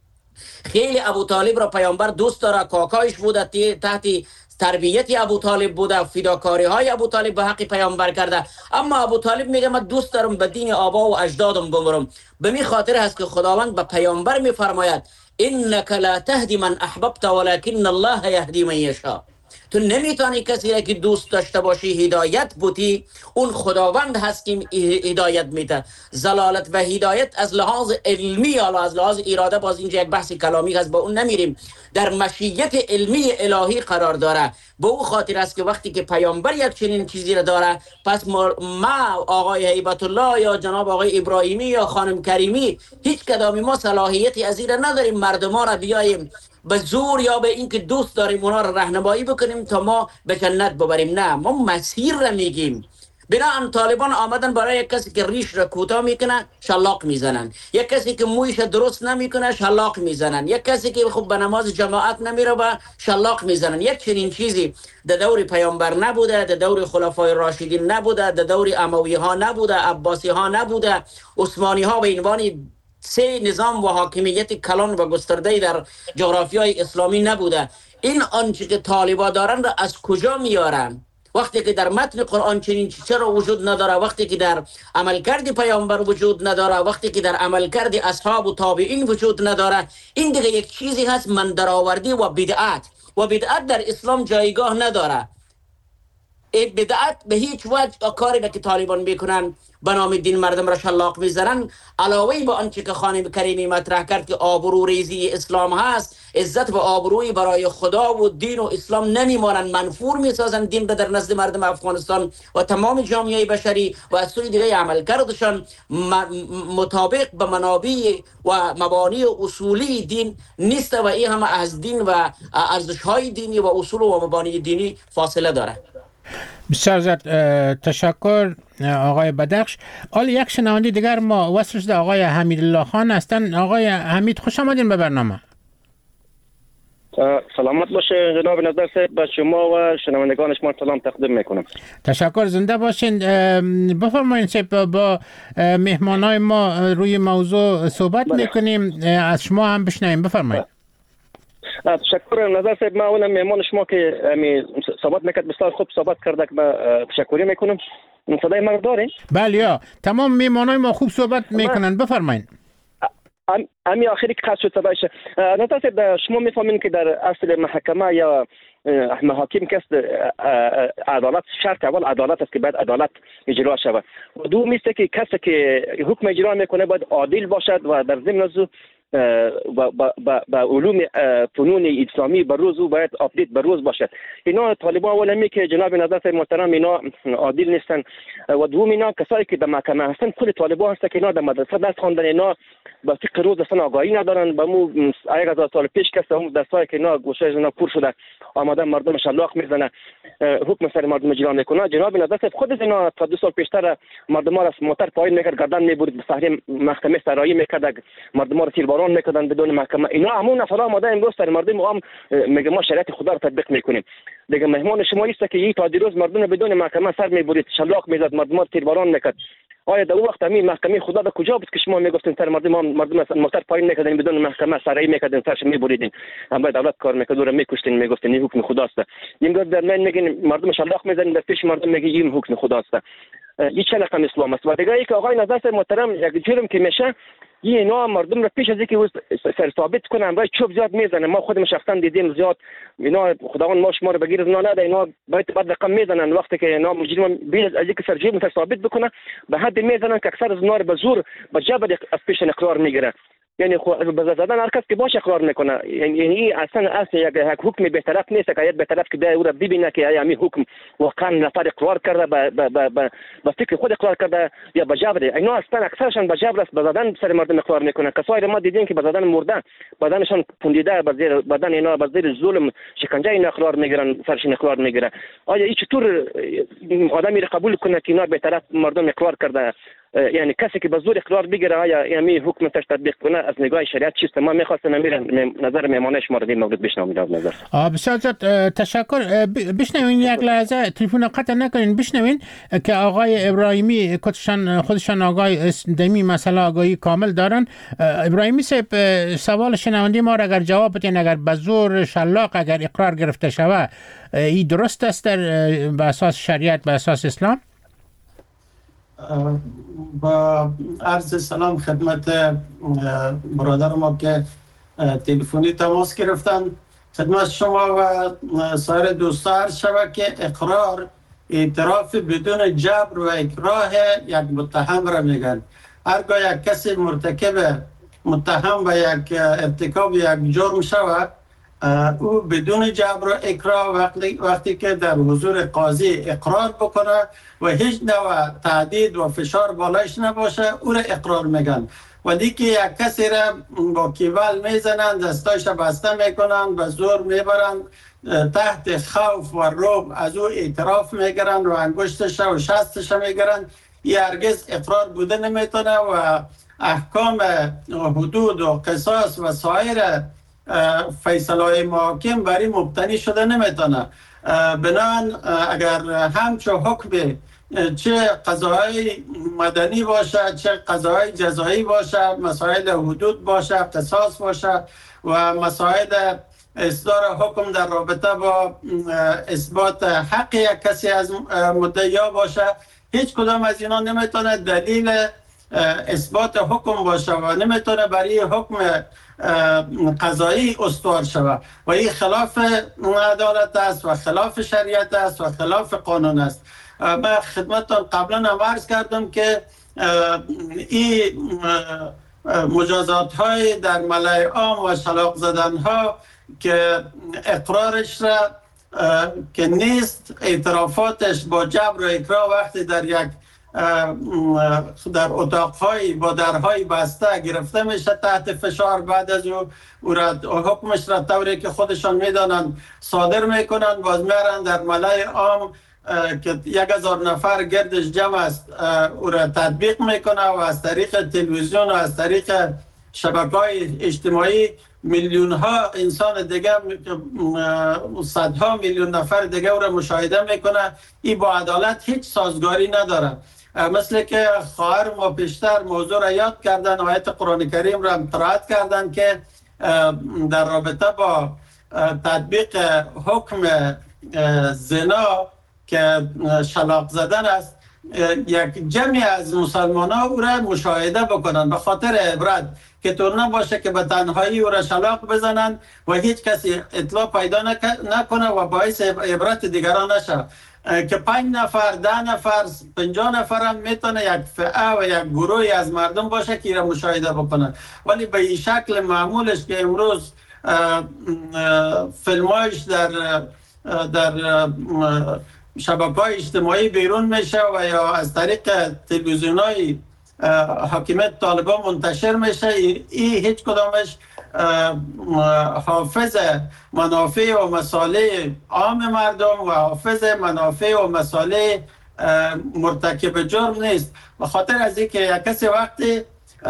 خیلی ابو طالب را پیامبر دوست داره، کاکایش بوده، تحت تربیت ابو طالب بوده، فداکاری های ابو طالب به حق پیامبر کرده، اما ابو طالب میگه من دوست دارم به دین آبا و اجدادم بمرم. به می خاطر هست که خداوند به پیامبر میفرماید انک لا تهدی من احببت ولکن الله یهدی من یشاء. تو نمیتونی کسی را که دوست داشته باشی هدایت بودی، اون خداوند هست که هدایت میده. زلالت و هدایت از لحاظ علمی یا از لحاظ اراده باز اینجا یک بحث کلامی هست، با اون نمیریم، در مشیت علمی الهی قرار داره. به او خاطر است که وقتی که پیامبر یک چنین چیزی را داره، پس ما آقای هیبت الله یا جناب آقای ابراهیمی یا خانم کریمی هیچ کدامی ما صلاحیتی از این نداریم مردم را بیاییم به زور یا به اینکه دوست داریم اونا را راهنمایی بکنیم تا ما به جنت ببریم. نه، ما مسیر را میگیم. بنابراین طالبان آمدن برای یک کسی که ریش را کوتاه میکنه شلاق میزنن، یک کسی که مویش درست نمیکنه شلاق میزنن، یک کسی که خب به نماز جماعت نمیره و شلاق میزنن. یک چنین چیزی در دور پیامبر نبوده، در دور خلفای راشدین نبوده، در دور اموی ها نبوده، عباسی ها نبوده، عثمانی ها به عنوان سه نظام و حاکمیت کلان و گسترده در جغرافیای اسلامی نبوده. این آنچه که طالبا دارن را از کجا میارن؟ وقتی که در متن قرآن چنین چرا وجود نداره، وقتی که در عملکرد پیامبر وجود نداره، وقتی که در عملکرد اصحاب و تابعین وجود نداره. این دیگه یک چیزی هست من درآوردی و بدعت، و بدعت در اسلام جایگاه نداره. بدعت به هیچ وجه کاری که طالبان میکنن به نام دین مردم را شلاق میزنن، علاوه به آنچه که خانم کریمی مطرح کرد که آبرو ریزی اسلام هست، عزت و آبروی برای خدا و دین و اسلام نمیمانند، منفور میسازن دین را در نزد مردم افغانستان و تمام جامعه بشری و از سوی دیگه عمل کردشان مطابق به منابع و مبانی اصولی دین نیست و این هم از دین و ارزش های دینی و اصول و مبانی دینی فاصله داره. بسیار زیاد تشکر آقای بدخش. حالا یک شنونده دیگر ما وصل شده، آقای حمیدالله خان هستن. آقای حمید خوش آمدین به برنامه. سلامت باشه جناب نظر صاحب، به شما و شنوندگان شما سلام تقدیم میکنم. تشکر، زنده باشین. بفرمایید صاحب، با مهمانای ما روی موضوع صحبت بله. میکنیم، از شما هم بشنویم. بفرمایید. تشکر نظر صاحب. ما اولا مهمان شما که صحبت میکرد بسیار خوب صحبت کرده که ما تشکری میکنم. صدای ما دارین؟ بله، یا تمام مهمانای ما خوب صحبت میکنن. بفرمایید. امی آخری که خاص شد سبایش نظر شما میفهمین که در اصل محکمه یا محاکم کس عدالت شرط اول عدالت است که باید عدالت اجرا شود و دوم است که کسی که حکم اجرا میکنه باید عادل باشد و در ضمن از با علوم فنون اسلامی بر روز و باید آپدیت بر روز باشد. اینا طالبان اولا می که جناب نظر محترم اینا عادل نیستن و دوم اینا کسایی که در محکمه هستن خود طالبان هستن که اینا در مدرسه درس خواندن، اینا با فکر روز اصلا آگاهی ندارن. با مو یک هزار سال پیش کس اون دستایی که اینا گوشه اینا پر شده آمدن مردم شلاق میزنه حکم سر مردم اجرا میکنه. جناب نظر خود اینا تا دو سال پیشتر مردم را موتر پایین میکرد، گردن میبرید به صحنه محکمه سرایی میکرد، مردم را تیرباران میکردن بدون محکمه. اینا همون نفرا آمده امروز سر مردم عام میگه ما شریعت خدا رو تطبیق میکنیم. دیگه مهمان شما است که این تا دیروز مردم بدون محکمه سر میبرید، شلاق میزد، مردم را تیرباران میکرد. آیا در وقت همین محکمه خدا به کجا بود که شما میگفتین سر مردم مردم موتر پایین میکردن بدون محکمه سرایی میکردن، سرش میبریدین، هم به دولت کار میکرد و میکشتین، میگفتین این حکم خداست. این در من میگین مردم شلاق میزنن، در پیش مردم میگی این حکم خداست. این چه رقم اسلام است؟ و دیگه ای که آقای نظر محترم یک جرم که میشه این اینا مردم را پیش از اینکه سر ثابت کنن باید چوب زیاد میزنن. ما خودم شخصا دیدیم زیاد اینا خداوند ما شما رو بگیر از ناله اینا باید بعد رقم میزنن وقتی که اینا مجرم بیش از اینکه سر جیب سر ثابت بکنه به حد میزنن که اکثر از اینا به زور به جبر از پیش اقرار میگیره. یعنی خو به زدن هر کس که باشه اقرار میکنه. یعنی اصلا اصلا یک حکم به طرف نیست که به طرف که او را ببینه که آیا می حکم واقعا نفر اقرار کرده به به به فکر خود اقرار کرده یا به جبر. اینا اصلا اکثرشون به جبر است، به زدن سر مردم اقرار میکنه. کسایی ما دیدیم که به زدن مرده بدنشون پوندیده به زیر بدن اینا به زیر ظلم شکنجه اینا اقرار میگیرن، سرشون اقرار میگیره. آیا این چطور آدمی را قبول کنه که اینا به طرف مردم اقرار کرده؟ یعنی کسی که به زور اقرار بگیره آیا یعنی حکم تش تطبیق کنه از نگاه شریعت چیست؟ ما می‌خواستم نظر مهمانه شما را در مورد بشنوم. نظر بسیار زیاد تشکر. بشنوین یک لحظه تلفن قطع نکنین، بشنوین که آقای ابراهیمی خودشان خودشان آقای دمی مسئله آگاهی کامل دارن. ابراهیمی صاحب سوال شنونده ما را اگر جواب بدین، اگر به زور شلاق اگر اقرار گرفته شود این درست است در به اساس شریعت به اساس اسلام؟ با عرض سلام خدمت برادر ما که تلفنی تماس گرفتن، خدمت شما و سایر دوستان عرض شود که اقرار اعتراف بدون جبر و اکراه یک متهم را میگن. هرگاه یک کسی مرتکب متهم و یک ارتکاب یک جرم شود او بدون جبر و اکراه وقتی, وقتی که در حضور قاضی اقرار بکنه و هیچ نوع تهدید و فشار بالایش نباشه او را اقرار میگن. ولی که یک کسی را با کیول میزنن، دستایش بسته میکنن، به زور میبرن، تحت خوف و رعب از او اعتراف میگیرن و انگشتش و شستش میگیرن، این هرگز اقرار بوده نمیتونه و احکام حدود و قصاص و سایر فیصله محاکم بری مبتنی شده نمیتونه. بنابراین اگر همچو حکم چه قضاهای مدنی باشه چه قضاهای جزایی باشه، مسائل حدود باشه، قصاص باشه و مسائل اصدار حکم در رابطه با اثبات حق یک کسی از مدعیا باشه، هیچ کدام از اینا نمیتونه دلیل اثبات حکم باشه و نمیتونه برای حکم قضایی استوار شود و این خلاف عدالت است و خلاف شریعت است و خلاف قانون است. من خدمتتان قبلا هم عرض کردم که این مجازات های در ملأ عام و شلاق زدن ها که اقرارش را که نیست، اعترافاتش با جبر و اکراه وقتی در یک در اتاق‌های با درهای بسته گرفته میشه تحت فشار، بعد از او او را حکمش را طوری که خودشان میدانن صادر میکنن، باز میارن در ملأ عام که یک هزار نفر گردش جمع است او را تطبیق میکنه و از طریق تلویزیون و از طریق شبکه‌های اجتماعی میلیون ها انسان دیگه، صدها میلیون نفر دیگه او را مشاهده میکنه. این با عدالت هیچ سازگاری نداره. مثل که خواهر ما پیشتر موضوع را یاد کردن، آیت قرآن کریم را قرائت کردن که در رابطه با تطبیق حکم زنا که شلاق زدن است، یک جمعی از مسلمان ها او را مشاهده بکنن به خاطر عبرت، که طور نباشه که به تنهایی او را شلاق بزنن و هیچ کسی اطلاع پیدا نکنه و باعث عبرت دیگران نشه. که پنج نفر، ده نفر، پنجاه نفر هم میتونه یک فئه و یک گروهی از مردم باشه که را مشاهده بکنن، ولی به این شکل معمولش که امروز فیلمایش در در شبکه‌های اجتماعی بیرون میشه و یا از طریق تلویزیون‌های حاکمیت طالبان منتشر میشه، این هیچ کدامش حافظ منافع و مصالح عام مردم و حافظ منافع و مصالح مرتکب جرم نیست. به خاطر از اینکه یک کسی وقتی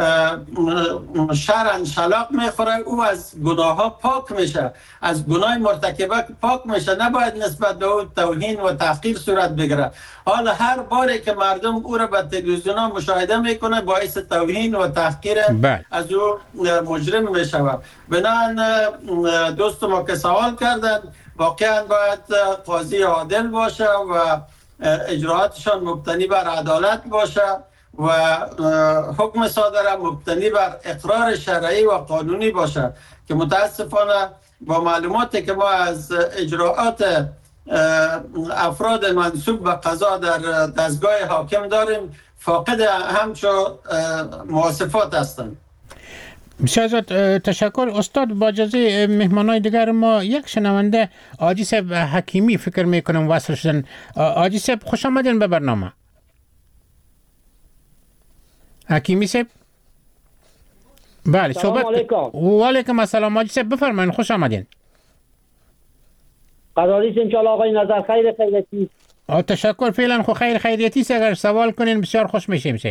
شرعاً شلاق میخوره او از گناه ها پاک میشه، از گناه مرتکبه پاک میشه، نباید نسبت به او توهین و تحقیر صورت بگیره. حالا هر باری که مردم او را به تلویزیون ها مشاهده میکنه باعث توهین و تحقیر از او مجرم میشه. بنابراین دوست ما که سوال کردن، واقعا باید قاضی عادل باشه و اجراعاتشان مبتنی بر عدالت باشه و حکم صادره مبتنی بر اقرار شرعی و قانونی باشه، که متاسفانه با معلوماتی که ما از اجراعات افراد منسوب به قضا در دستگاه حاکم داریم فاقد همچو مواصفات هستند. بسیار تشکر استاد. با اجازه مهمانای دیگر ما یک شنونده حاجی صاحب حکیمی فکر میکنم وصل شدن. حاجی صاحب خوش آمدین به برنامه. حکیمی صاحب بله صحبت. و علیکم السلام حاجی صاحب بفرمایید، خوش آمدین. قراری ان شاء الله آقای نظر خیر خیریتی. تشکر. فعلا خو خیر خیریتی است، اگر سوال کنین بسیار خوش میشیم صاحب.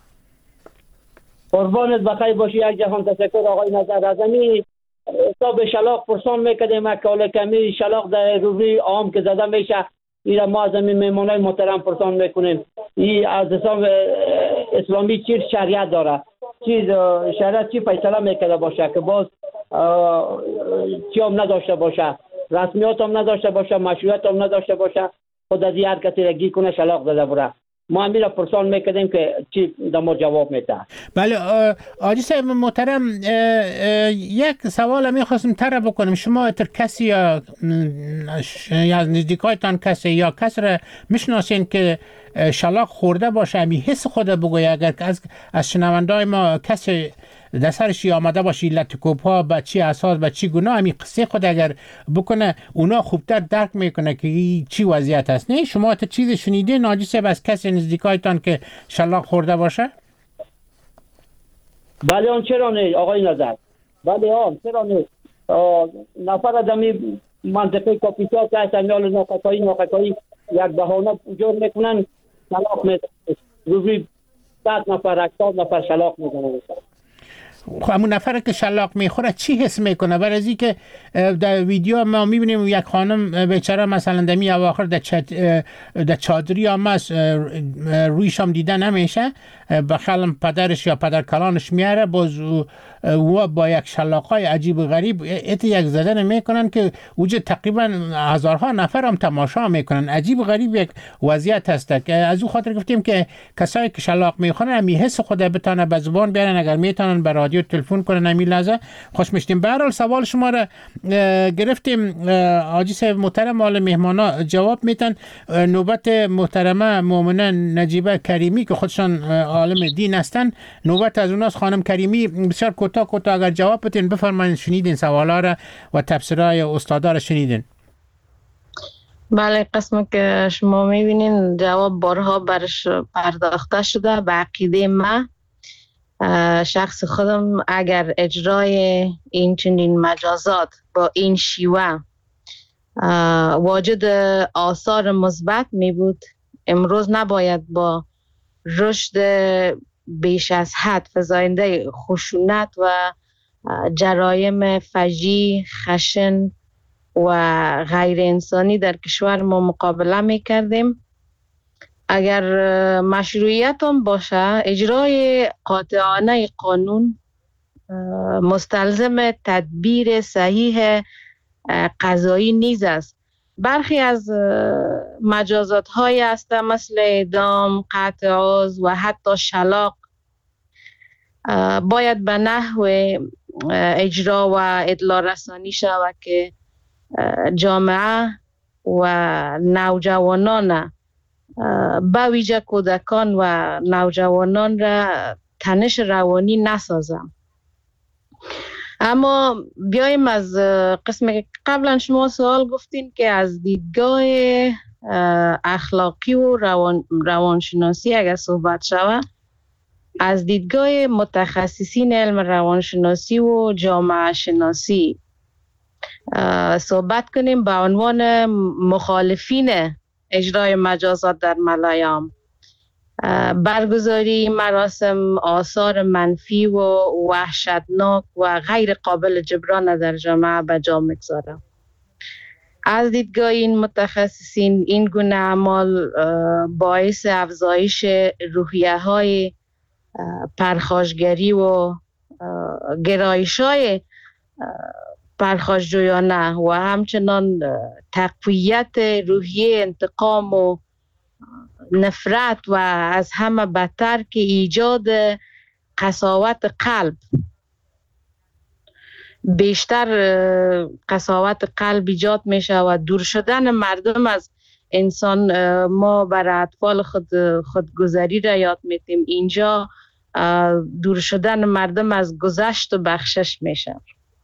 قربانت بخیر باشی. یک جهان تشکر آقای نظر. از امی حساب شلاق پرسان میکردیم که حالا کمی شلاق در روی عام که زده میشه، این ما از امی مهمانای محترم پرسان میکنیم این از حساب اسلامی چی شریعت داره، چی شریعت چی فیصله میکرده باشه که باز چی هم نداشته باشه، رسمیات هم نداشته باشه، مشروعیت هم نداشته باشه، خود از هر کسی رگی کنه شلاق زده بره. ما همین را پرسان میکردیم که چی در ما جواب میده. بله حاجی صاحب محترم، یک سوال میخواستم طرح بکنم. شما تر کسی یا از نزدیکایتان کسی یا کسی را میشناسین که شلاق خورده باشه، همین حس خود بگوی. اگر از از شنوندای ما کسی در سرش آمده باشه لطکوب ها به چی اساس به چی گناه، همین قصه خود اگر بکنه اونا خوبتر درک میکنه که چی وضعیت است. نه شما تا چیز شنیدین حاجی صاحب از کسی نزدیکایتان که شلاق خورده باشه؟ بله آن چرا نه آقای نظر، بله آن چرا نه. نفر دمی منطقه کاپیتا که هست امیال ناقصایی ناقصایی یک بهانه جور میکنن شلاق میزنن، روی صد نفر هشتاد نفر شلاق میزنن. خب همون نفر که شلاق میخوره چی حس میکنه؟ برای از که در ویدیو ما میبینیم یک خانم بیچاره مثلا دمی اواخر در در چادری هم است، رویش هم دیده نمیشه، بخیالم پدرش یا پدر کلانش میاره، باز و با یک شلاقای عجیب و غریب ات یک زدن میکنن که وجود تقریبا هزارها نفر هم تماشا میکنن. عجیب و غریب یک وضعیت هست که از او خاطر گفتیم که کسایی که شلاق میخورن همی حس خود بتانه به زبان بیارن، اگر میتونن به رادیو تلفن کنن همین لحظه خوش میشتیم. به هر حال سوال شما را گرفتیم حاجی صاحب محترم، حال مهمانا جواب میتن. نوبت محترمه مؤمنه نجیبه کریمی که خودشان عالم دین هستن، نوبت از اوناست. خانم کریمی بسیار کوتاه کوتاه اگر جواب بدین بفرمایید. شنیدین سوالا را و تفسیرهای استادا را شنیدین؟ بله، قسم که شما میبینین جواب بارها برش پرداخته شده. به عقیده ما شخص خودم اگر اجرای این چنین مجازات با این شیوه واجد آثار مثبت می بود، امروز نباید با رشد بیش از حد فزاینده خشونت و جرایم فجیع، خشن و غیر انسانی در کشور ما مقابله می کردیم. اگر مشروعیت هم باشه، اجرای قاطعانه قانون مستلزم تدبیر صحیح قضایی نیز است. برخی از مجازات های هست مثل اعدام، قطع عضو و حتی شلاق باید به نحو اجرا و اطلاع رسانی شود که جامعه و نوجوانان به ویژه کودکان و نوجوانان را تنش روانی نسازم. اما بیایم از قسم که قبلا شما سوال گفتین که از دیدگاه اخلاقی و روان روانشناسی اگر صحبت شود، از دیدگاه متخصصین علم روانشناسی و جامعه شناسی صحبت کنیم به عنوان مخالفین اجرای مجازات در ملایام. برگزاری مراسم آثار منفی و وحشتناک و غیر قابل جبران در جامعه به جا می‌گذارد. از دیدگاه این متخصصین این گونه اعمال باعث افزایش روحیه‌های پرخاشگری و گرایش‌های پرخاشجویانه و همچنان تقویت روحیه انتقام و نفرت و از همه بدتر که ایجاد قساوت قلب، بیشتر قساوت قلب ایجاد میشه و دور شدن مردم از انسان. ما برای اطفال خود خودگذری را یاد میتیم، اینجا دور شدن مردم از گذشت و بخشش میشه.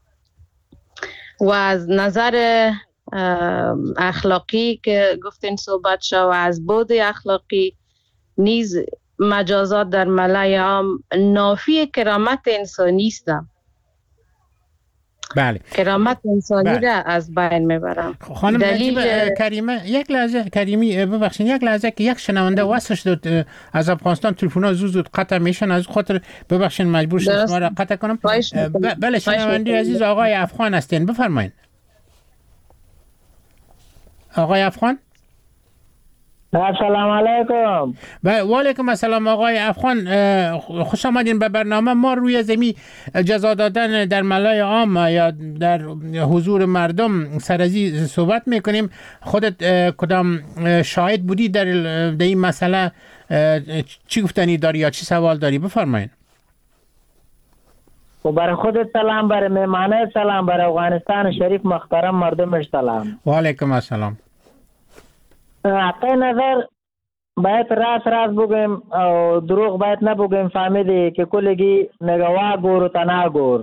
و از نظر اخلاقی که گفتین صحبت شد و از بعد اخلاقی نیز مجازات در ملای عام نافی کرامت انسانی است. بله. کرامت انسانی بله. را از بین میبرم. خانم دلیل نجیب کریمه، یک لحظه کریمی ببخشید، یک لحظه که یک شنونده واسش داد از افغانستان تلفن زود زود قطع میشن، از خاطر ببخشید مجبور شدم شما را قطع کنم. بله شنونده عزیز آقای افغان هستین، بفرمایید. آقای افغان. السلام علیکم. و علیکم السلام آقای افغان، خوش آمدین به برنامه. ما روی زمین جزا دادن در ملای عام یا در حضور مردم سر از این صحبت میکنیم. خودت کدام شاهد بودی در این مسئله؟ چی گفتنی داری یا چی سوال داری؟ بفرمایید. و برای خودت سلام، برای مهمانه سلام، برای افغانستان شریف محترم مردمش سلام. و علیکم السلام. حقی نظر باید راست راست بگیم او دروغ باید نبگیم. فهمیدی که کلگی نگواه گور و تنها گور.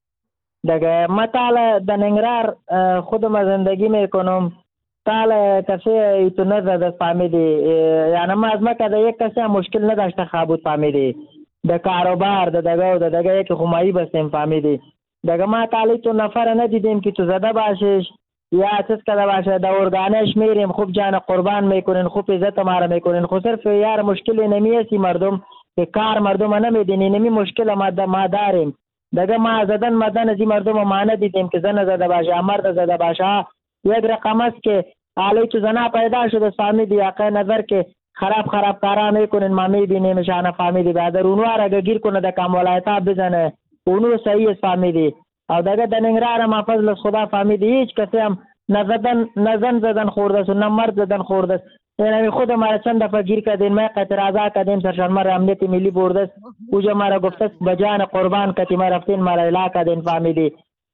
دیگه ما تاله در ننگرار خودم زندگی میکنم، تاله کسی ایتو نزده فهمیدی. یعنی ما از ما که در یک کسی مشکل نداشته خوابود فهمیدی. در کاروبار در دیگه و در دیگه یک خمایی بستیم فهمیدی. دیگه ما تاله تو نفر ندیدیم که تو زده باشیش یا چیز کده باشه، در ارگانش میریم خوب جان قربان میکنین، خوب عزت ماره میکنین. خود صرف یار مشکلی نمیسی مردم که کار مردم نمیدینی، نمی مشکل ما, ما داریم. دیگه ما زدن مدن از این مردم ما ندیدیم که زن زده باشه مرد زده باشه. یک رقم است که حالی تو زنها پیدا شده فهمیدی. حقی نظر که خراب خراب کارا میکنین ما میبینیم شانه فهمیدی. بعد اونو را گیر کنه در کم ولایتا بزنه اونو صحیح است فهمیدی. او دیگه در ننگرهار ما فضل از خدا فهمیدی هیچ کسی هم نزدن نزن زدن خورده است و نه مرد زدن خورده است. یعنی خود ما چند دفعه گیر کردیم، ما اعتراضا کردیم، سرشان ما امنیت ملی برده است اوجا ما را گفته است بجان قربان کتی ما رفتین ما را الا کردین فهمیدی.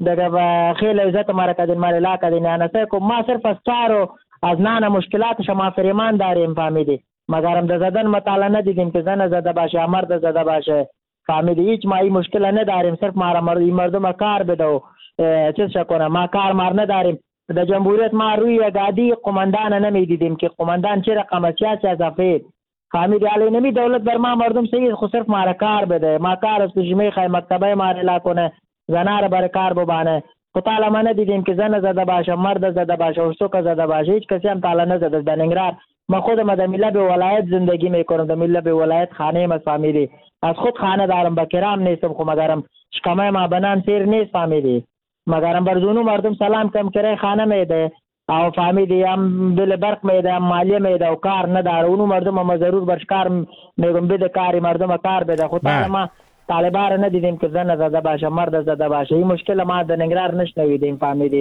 دیگه خیلی عزت ما را کردین ما را الا کردین. یعنی سرکو ما صرف از چار و از نان مشکلاتش ما فریمان داریم فهمیدی. مگرم در زدن مطالعه ندیدیم که زن زده باشه مرد زده باشه فهمیدی. هیچ ما این مشکل نداریم، صرف ما را مرد مردم کار بده و چیز شکنه. ما کار مار نداریم. در جمهوریت ما روی گادی قماندان نمیدیدیم که قماندان چه رقم سیاسی از افید فهمیدی. علی نمی دولت بر ما مردم سید خود صرف ما را کار بده. ما کار است جمعه خای مکتبه ما را کنه، زنار بر کار ببانه. خود تعالی ما ندیدیم که زن زده باشه مرد زده باشه و سوک زده باشه. هیچ کسی هم تعالی نزده. در ننگرهار ما خودم در ملت ولایت زندگی میکنم، در ملت ولایت خانه ما فهمیدی. از خود خانه دارم با کرام نیستم خو مگرم شکمه ما بنان سیر نیست فهمیدی. مگرم برزونو مردم سلام کم کرای خانه میده او فهمیدی هم بل برق میده هم مالیه میده و کار نداره. اونو مردم ما ضرور برش کار میگم بده کاری مردم کار بده. خود ما طالبان ندیدیم که زن زده باشه مرد زده باشه. این مشکل ما در ننگرهار نشنویدیم فهمیدی.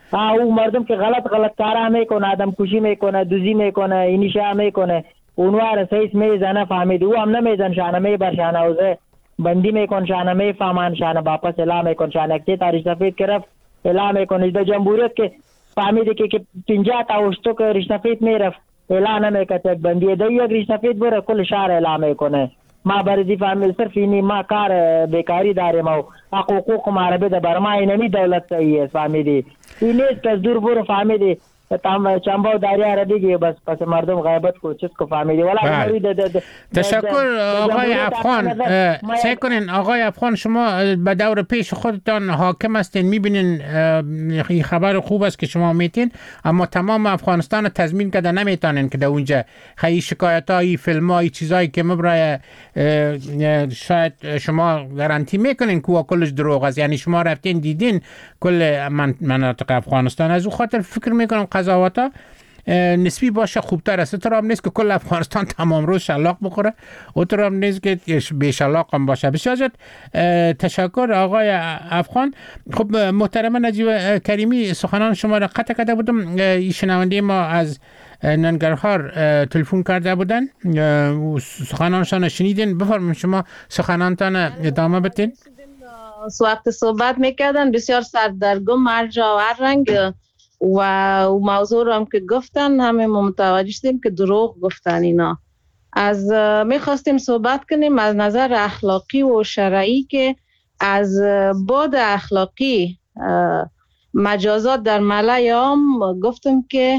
او مردم که غلط غلط کارا میکنه، آدم کشی میکنه، دوزی میکنه، اینیشا میکنه، اونها رسیس میزنه فهمید او هم نمیزن شانه میبر شانه اوزه بندی میکن شانه میفهمان شانه باپس اعلام میکن شانه اکتی تاریخ سفید کرف اعلام میکن. در جمهوریت که فهمیده که که پنجاه تا اشتو که ریش سفید میرفت اعلان میکرد یک بندی در یک ریش سفید بره کل شهر اعلام میکنه. ما برزی فهمید صرف اینی ما کار بیکاری داریم و حقوق ما را بده بر ما اینمی دولت صحیح است فهمیدی. این نیست که دور برو فهمیدی تام چنبا دریا را دیگه بس پس مردم غیبت کو چیز کو فهمیدی ولی تشکر آقای افغان. سعی کنین آقای افغان شما به دور پیش خودتان حاکم هستین، میبینین این خبر خوب است که شما میتین، اما تمام افغانستان تضمین کرده نمیتونین که در اونجا خیلی شکایت های فیلم های چیزایی که مبرای شاید شما گارانتی میکنین که کلش دروغ است. یعنی شما رفتین دیدین کل مناطق افغانستان، از او خاطر فکر میکنم قضاوتا نسبی باشه خوبتر است. تو هم نیست که کل افغانستان تمام روز شلاق بخوره و تو هم نیست که به شلاق هم باشه. بسیار زیاد تشکر آقای افغان. خب محترم نجیب کریمی سخنان شما را قطع کرده بودم، این شنونده ما از ننگرهار تلفن کرده بودن سخنانشان شنیدین، بفرمایید شما سخنانتان ادامه بدین. وقت صحبت میکردن بسیار سردرگم مرجع و هر رنگ و موضوع رو هم که گفتن همه متوجه شدیم که دروغ گفتن اینا. از میخواستیم صحبت کنیم از نظر اخلاقی و شرعی که از بعد اخلاقی مجازات در ملای عام گفتم که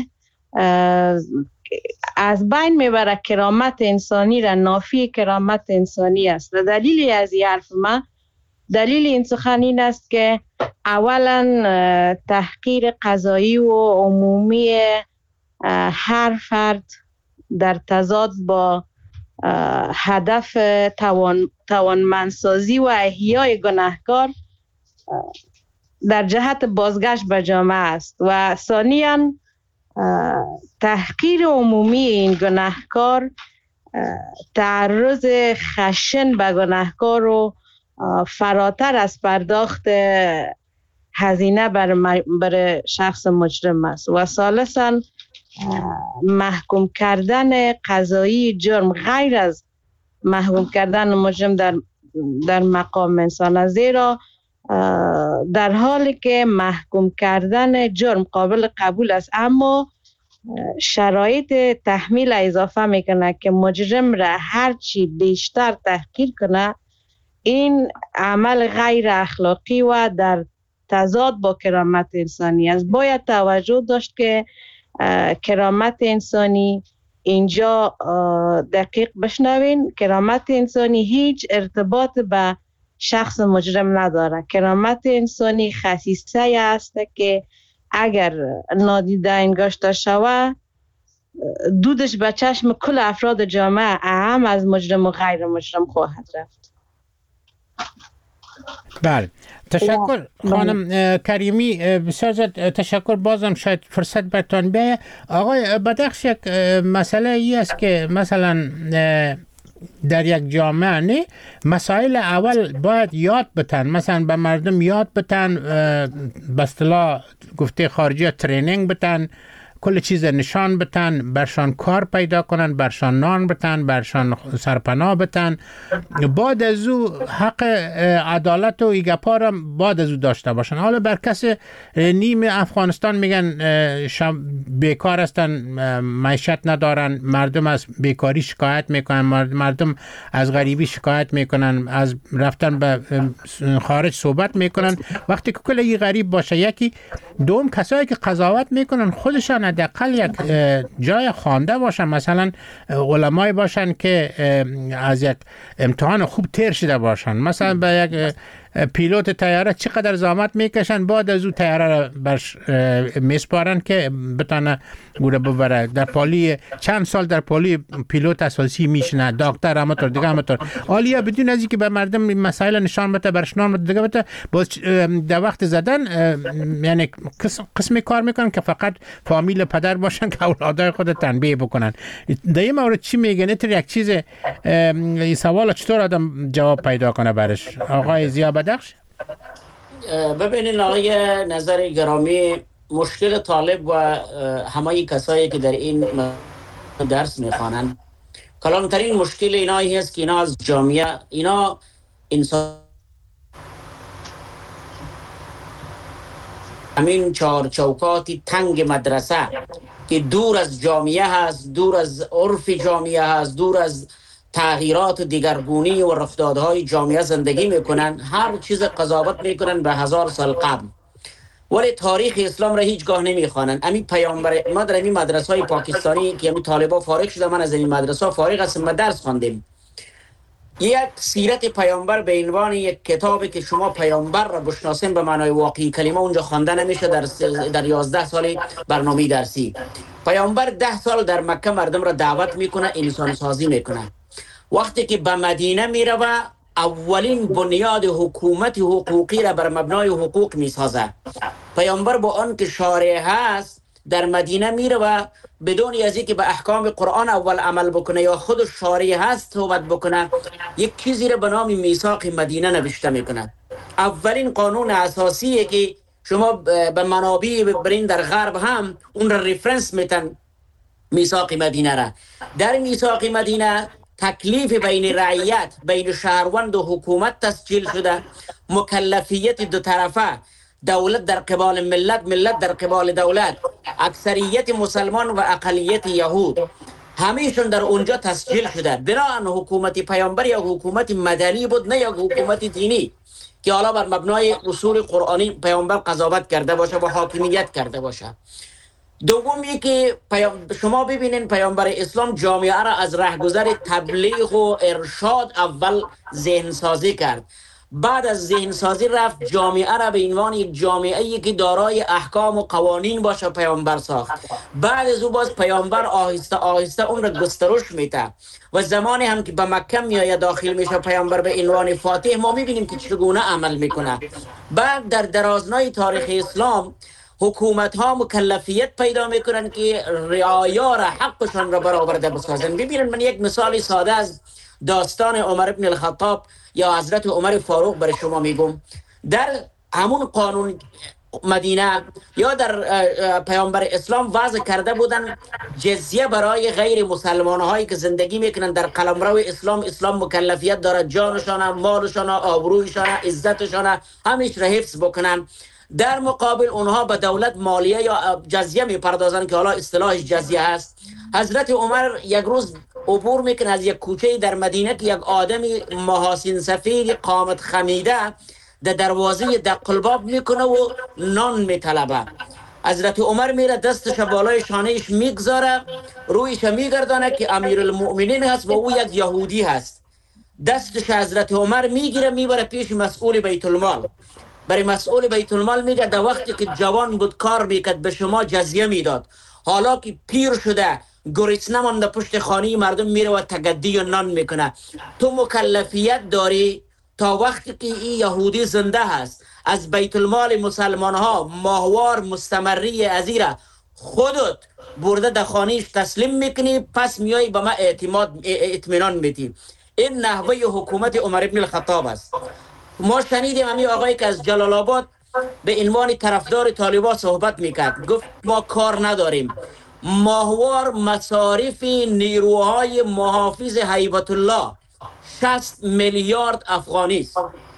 از بین میبره کرامت انسانی را، نافی کرامت انسانی است. دلیلی از این حرف من دلیل این سخن این است که اولا تحقیر قضایی و عمومی هر فرد در تضاد با هدف توان توانمندسازی و احیای گناهکار در جهت بازگشت به جامعه است و ثانیاً تحقیر عمومی این گناهکار تعرض خشن به گناهکار و فراتر از پرداخت هزینه بر, بر شخص مجرم است و ثالثاً محکوم کردن قضایی جرم غیر از محکوم کردن مجرم در, در مقام انسان، زیرا در حالی که محکوم کردن جرم قابل قبول است اما شرایط تحمیل اضافه میکنه که مجرم را هرچی بیشتر تحقیر کنه، این عمل غیر اخلاقی و در تضاد با کرامت انسانی است. باید توجه داشت که کرامت انسانی اینجا دقیق بشنوین، کرامت انسانی هیچ ارتباط به شخص مجرم نداره. کرامت انسانی خصیصه است که اگر نادیده انگاشته شود دودش به چشم کل افراد جامعه اهم از مجرم و غیر مجرم خواهد رفت. بله تشکر خانم کریمی، بسیار زیاد تشکر. بازم شاید فرصت برتان بیایه. آقای بدخش یک مسئله ای است که مثلا در یک جامعه نه مسائل اول باید یاد بتن، مثلا به مردم یاد بتن، به اصطلاح گفته خارجی ترینینگ بتن، کل چیز نشان بتن، برشان کار پیدا کنن، برشان نان بتن، برشان سرپناه بتن، بعد از او حق عدالت و ایگپارم بعد از او داشته باشن. حالا بر کسی نیم افغانستان میگن بیکار هستن، معیشت ندارن، مردم از بیکاری شکایت میکنن، مردم از غریبی شکایت میکنن، از رفتن به خارج صحبت میکنن. وقتی که کل ای غریب باشه، یکی دوم کسایی که قضاوت میکنن خودشان حداقل یک جای خوانده باشن، مثلا علمای باشن که از یک امتحان خوب تیر شده باشن، مثلا به یک پیلوت طیاره چقدر زحمت میکشن، بعد از او طیاره را برش میسپارن که بتونه گوره ببره. در پالی چند سال در پالی پیلوت اساسی میشنه، دکتر همطور دیگه همطور عالیه، بدون از اینکه به مردم مسائل نشان بده، برش نشان بده دیگه بده، باز در وقت زدن یعنی قسمی کار میکنن که فقط فامیل پدر باشن که اولادای خود تنبیه بکنن. در این مورد چی میگن؟ اینطور یک چیز این سوال چطور آدم جواب پیدا کنه برش؟ آقای زیا بدخش. ببینین آقای نظر گرامی، مشکل طالب و همه کسایی که در این درس میخوانند، کلانترین مشکل اینا هست که اینا از جامعه، اینا انسان همین چهار چوکاتی تنگ مدرسه که دور از جامعه هست، دور از عرف جامعه هست، دور از تغییرات دیگرگونی و رفتارهای جامعه زندگی میکنن، هر چیز قضاوت میکنن به هزار سال قبل، ولی تاریخ اسلام را هیچگاه نمیخوانند. امی پیامبر ما در این مدرسه های پاکستانی که امی طالبا فارغ شده، من از این مدرسه فارغ هستم، ما درس خواندیم. یک سیرت پیامبر به عنوان یک کتابی که شما پیامبر را بشناسین به معنای واقعی کلمه اونجا خوانده نمیشه. در در یازده سال برنامه درسی پیامبر ده سال در مکه مردم را دعوت میکنه، انسان سازی میکنه. وقتی که به مدینه میره و اولین بنیاد حکومت حقوقی را بر مبنای حقوق میسازه. پیامبر با آن که شارع هست در مدینه میره و بدون از اینکه به احکام قرآن اول عمل بکنه یا خود شارع هست صحبت بکنه، یک چیزی را به نام میثاق مدینه نوشته میکنه. اولین قانون اساسیه که شما به منابع برین در غرب هم اون را ریفرنس میتن، میثاق مدینه را. در میثاق مدینه تکلیف بین رعیت، بین شهروند و حکومت تسجیل شده، مکلفیت دو طرفه، دولت در قبال ملت، ملت در قبال دولت، اکثریت مسلمان و اقلیت یهود، همیشون در اونجا تسجیل شده. بنابراین حکومت پیامبر یا حکومت مدنی بود، نه یا حکومت دینی که حالا بر مبنای اصول قرآنی پیامبر قضاوت کرده باشه و حاکمیت کرده باشه. دومی که شما ببینین پیامبر اسلام جامعه را از رهگذر تبلیغ و ارشاد اول ذهن سازی کرد، بعد از ذهن سازی رفت جامعه را به عنوان یک جامعه‌ای که دارای احکام و قوانین باشه پیامبر ساخت. بعد از او باز پیامبر آهسته آهسته اون را گسترش میده و زمانی هم که به مکه میآید داخل میشه پیامبر به عنوان فاتح، ما میبینیم که چگونه عمل میکنه. بعد در درازنای تاریخ اسلام حکومت ها مکلفیت پیدا میکنن که رعایا را حقشان را برآورده بسازن. ببینید من یک مثال ساده از داستان عمر ابن الخطاب یا حضرت عمر فاروق برای شما میگم. در همون قانون مدینه یا در پیامبر اسلام وضع کرده بودن جزیه برای غیر مسلمان هایی که زندگی میکنن در قلمرو اسلام. اسلام مکلفیت داره جانشان، مالشان، آبرویشان، عزتشان همیش را حفظ بکنن. در مقابل اونها به دولت مالیه یا جزیه میپردازن که حالا اصطلاحش جزیه هست. حضرت عمر یک روز عبور میکنه از یک کوچه در مدینه که یک آدمی محاسن سفید قامت خمیده در دروازه دقلباب میکنه و نان میطلبه. حضرت عمر میره دستش بالای شانهش میگذاره، رویش میگردانه که امیر المؤمنین هست و او یک یهودی هست. دستش حضرت عمر میگیره میبره پیش مسئول بیت المال. برای مسئول بیت المال میگه در وقتی که جوان بود کار میکرد به شما جزیه میداد، حالا که پیر شده گریسنه مانده پشت خانه مردم میره و تگدی و نان میکنه، تو مکلفیت داری تا وقتی که این یهودی زنده هست از بیت المال مسلمان ها ماهوار مستمری ازیره خودت برده در خانهش تسلیم میکنی، پس میای به ما اعتماد اطمینان میدی. این نحوه حکومت عمر ابن الخطاب است. ما شنیدیم همین آقایی که از جلال آباد به عنوان طرفدار طالبان صحبت میکرد، گفت ما کار نداریم، ماهوار مصارف نیروهای محافظ هیبت الله شصت میلیارد افغانی است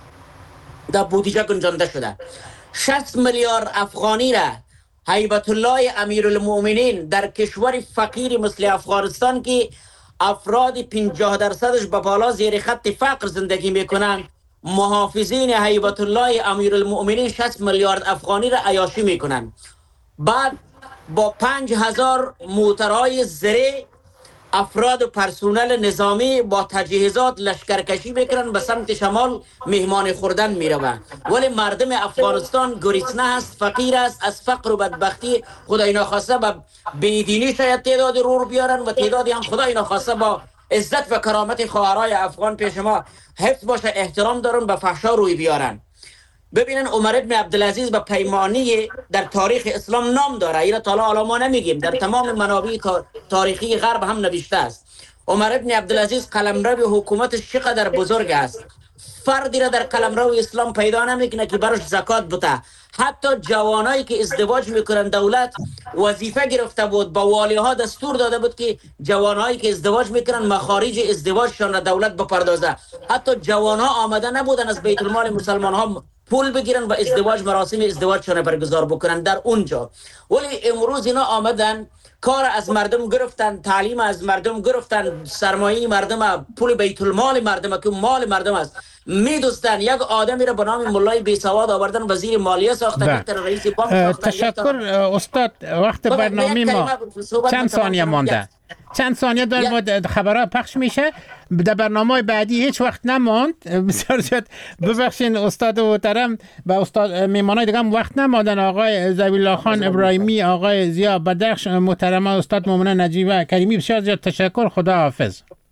در بودجه گنجانده شده. شصت میلیارد افغانی را هیبت الله امیرالمؤمنین در کشور فقیر مثل افغانستان که افراد پنجاه درصدش به بالا زیر خط فقر زندگی میکنند، محافظین هیبت الله امیرالمؤمنین شصت میلیارد افغانی را عیاشی میکنند. بعد با پنج هزار موترهای زره افراد و پرسونل نظامی با تجهیزات لشکرکشی میکنن به سمت شمال مهمان خوردن میروند، ولی مردم افغانستان گریسنه هست، فقیر است، از فقر و بدبختی خدای ناخواسته با بیدینی شاید تعداد رو بیارن و تعدادی هم خدای ناخواسته با عزت و کرامت خواهرای افغان پیش ما حفظ باشه احترام دارن به فحشا روی بیارن. ببینن عمر ابن عبدالعزیز به پیمانی در تاریخ اسلام نام داره، اینا تا حالا ما نمیگیم، در تمام منابع تاریخی غرب هم نوشته است. عمر ابن عبدالعزیز قلمرو حکومتش چقدر بزرگ است. فردی را در قلمرو اسلام پیدا نمیکنه که براش زکات بده. حتی جوانایی که ازدواج میکنن دولت وظیفه گرفته بود، با والی ها دستور داده بود که جوانایی که ازدواج میکنن مخارج ازدواجشان را دولت بپردازه. حتی جوان ها آمده نبودن از بیت المال مسلمان ها پول بگیرن و ازدواج مراسم ازدواجشان برگزار بکنن در اونجا. ولی امروز اینا آمدن کار از مردم گرفتن، تعلیم از مردم گرفتن، سرمایه مردم، پول بیت المال مردم که مال مردم است میدوستن. یک آدمی را به نام مولای بی سواد آوردن وزیر مالیه ساختن، یک رئیس بانک ساختن. تشکر استاد. وقت برنامه ما چند ثانیه مانده، چند ثانیه در مورد خبرها پخش میشه. در برنامه بعدی هیچ وقت نماند. بسیار زیاد ببخشین استاد محترم و استاد میمانای دیگه هم وقت نماندن. آقای زبیلا خان ابراهیمی، آقای زیا بدخش محترم، استاد مومنه نجیبه کریمی، بسیار زیاد تشکر. خدا حافظ.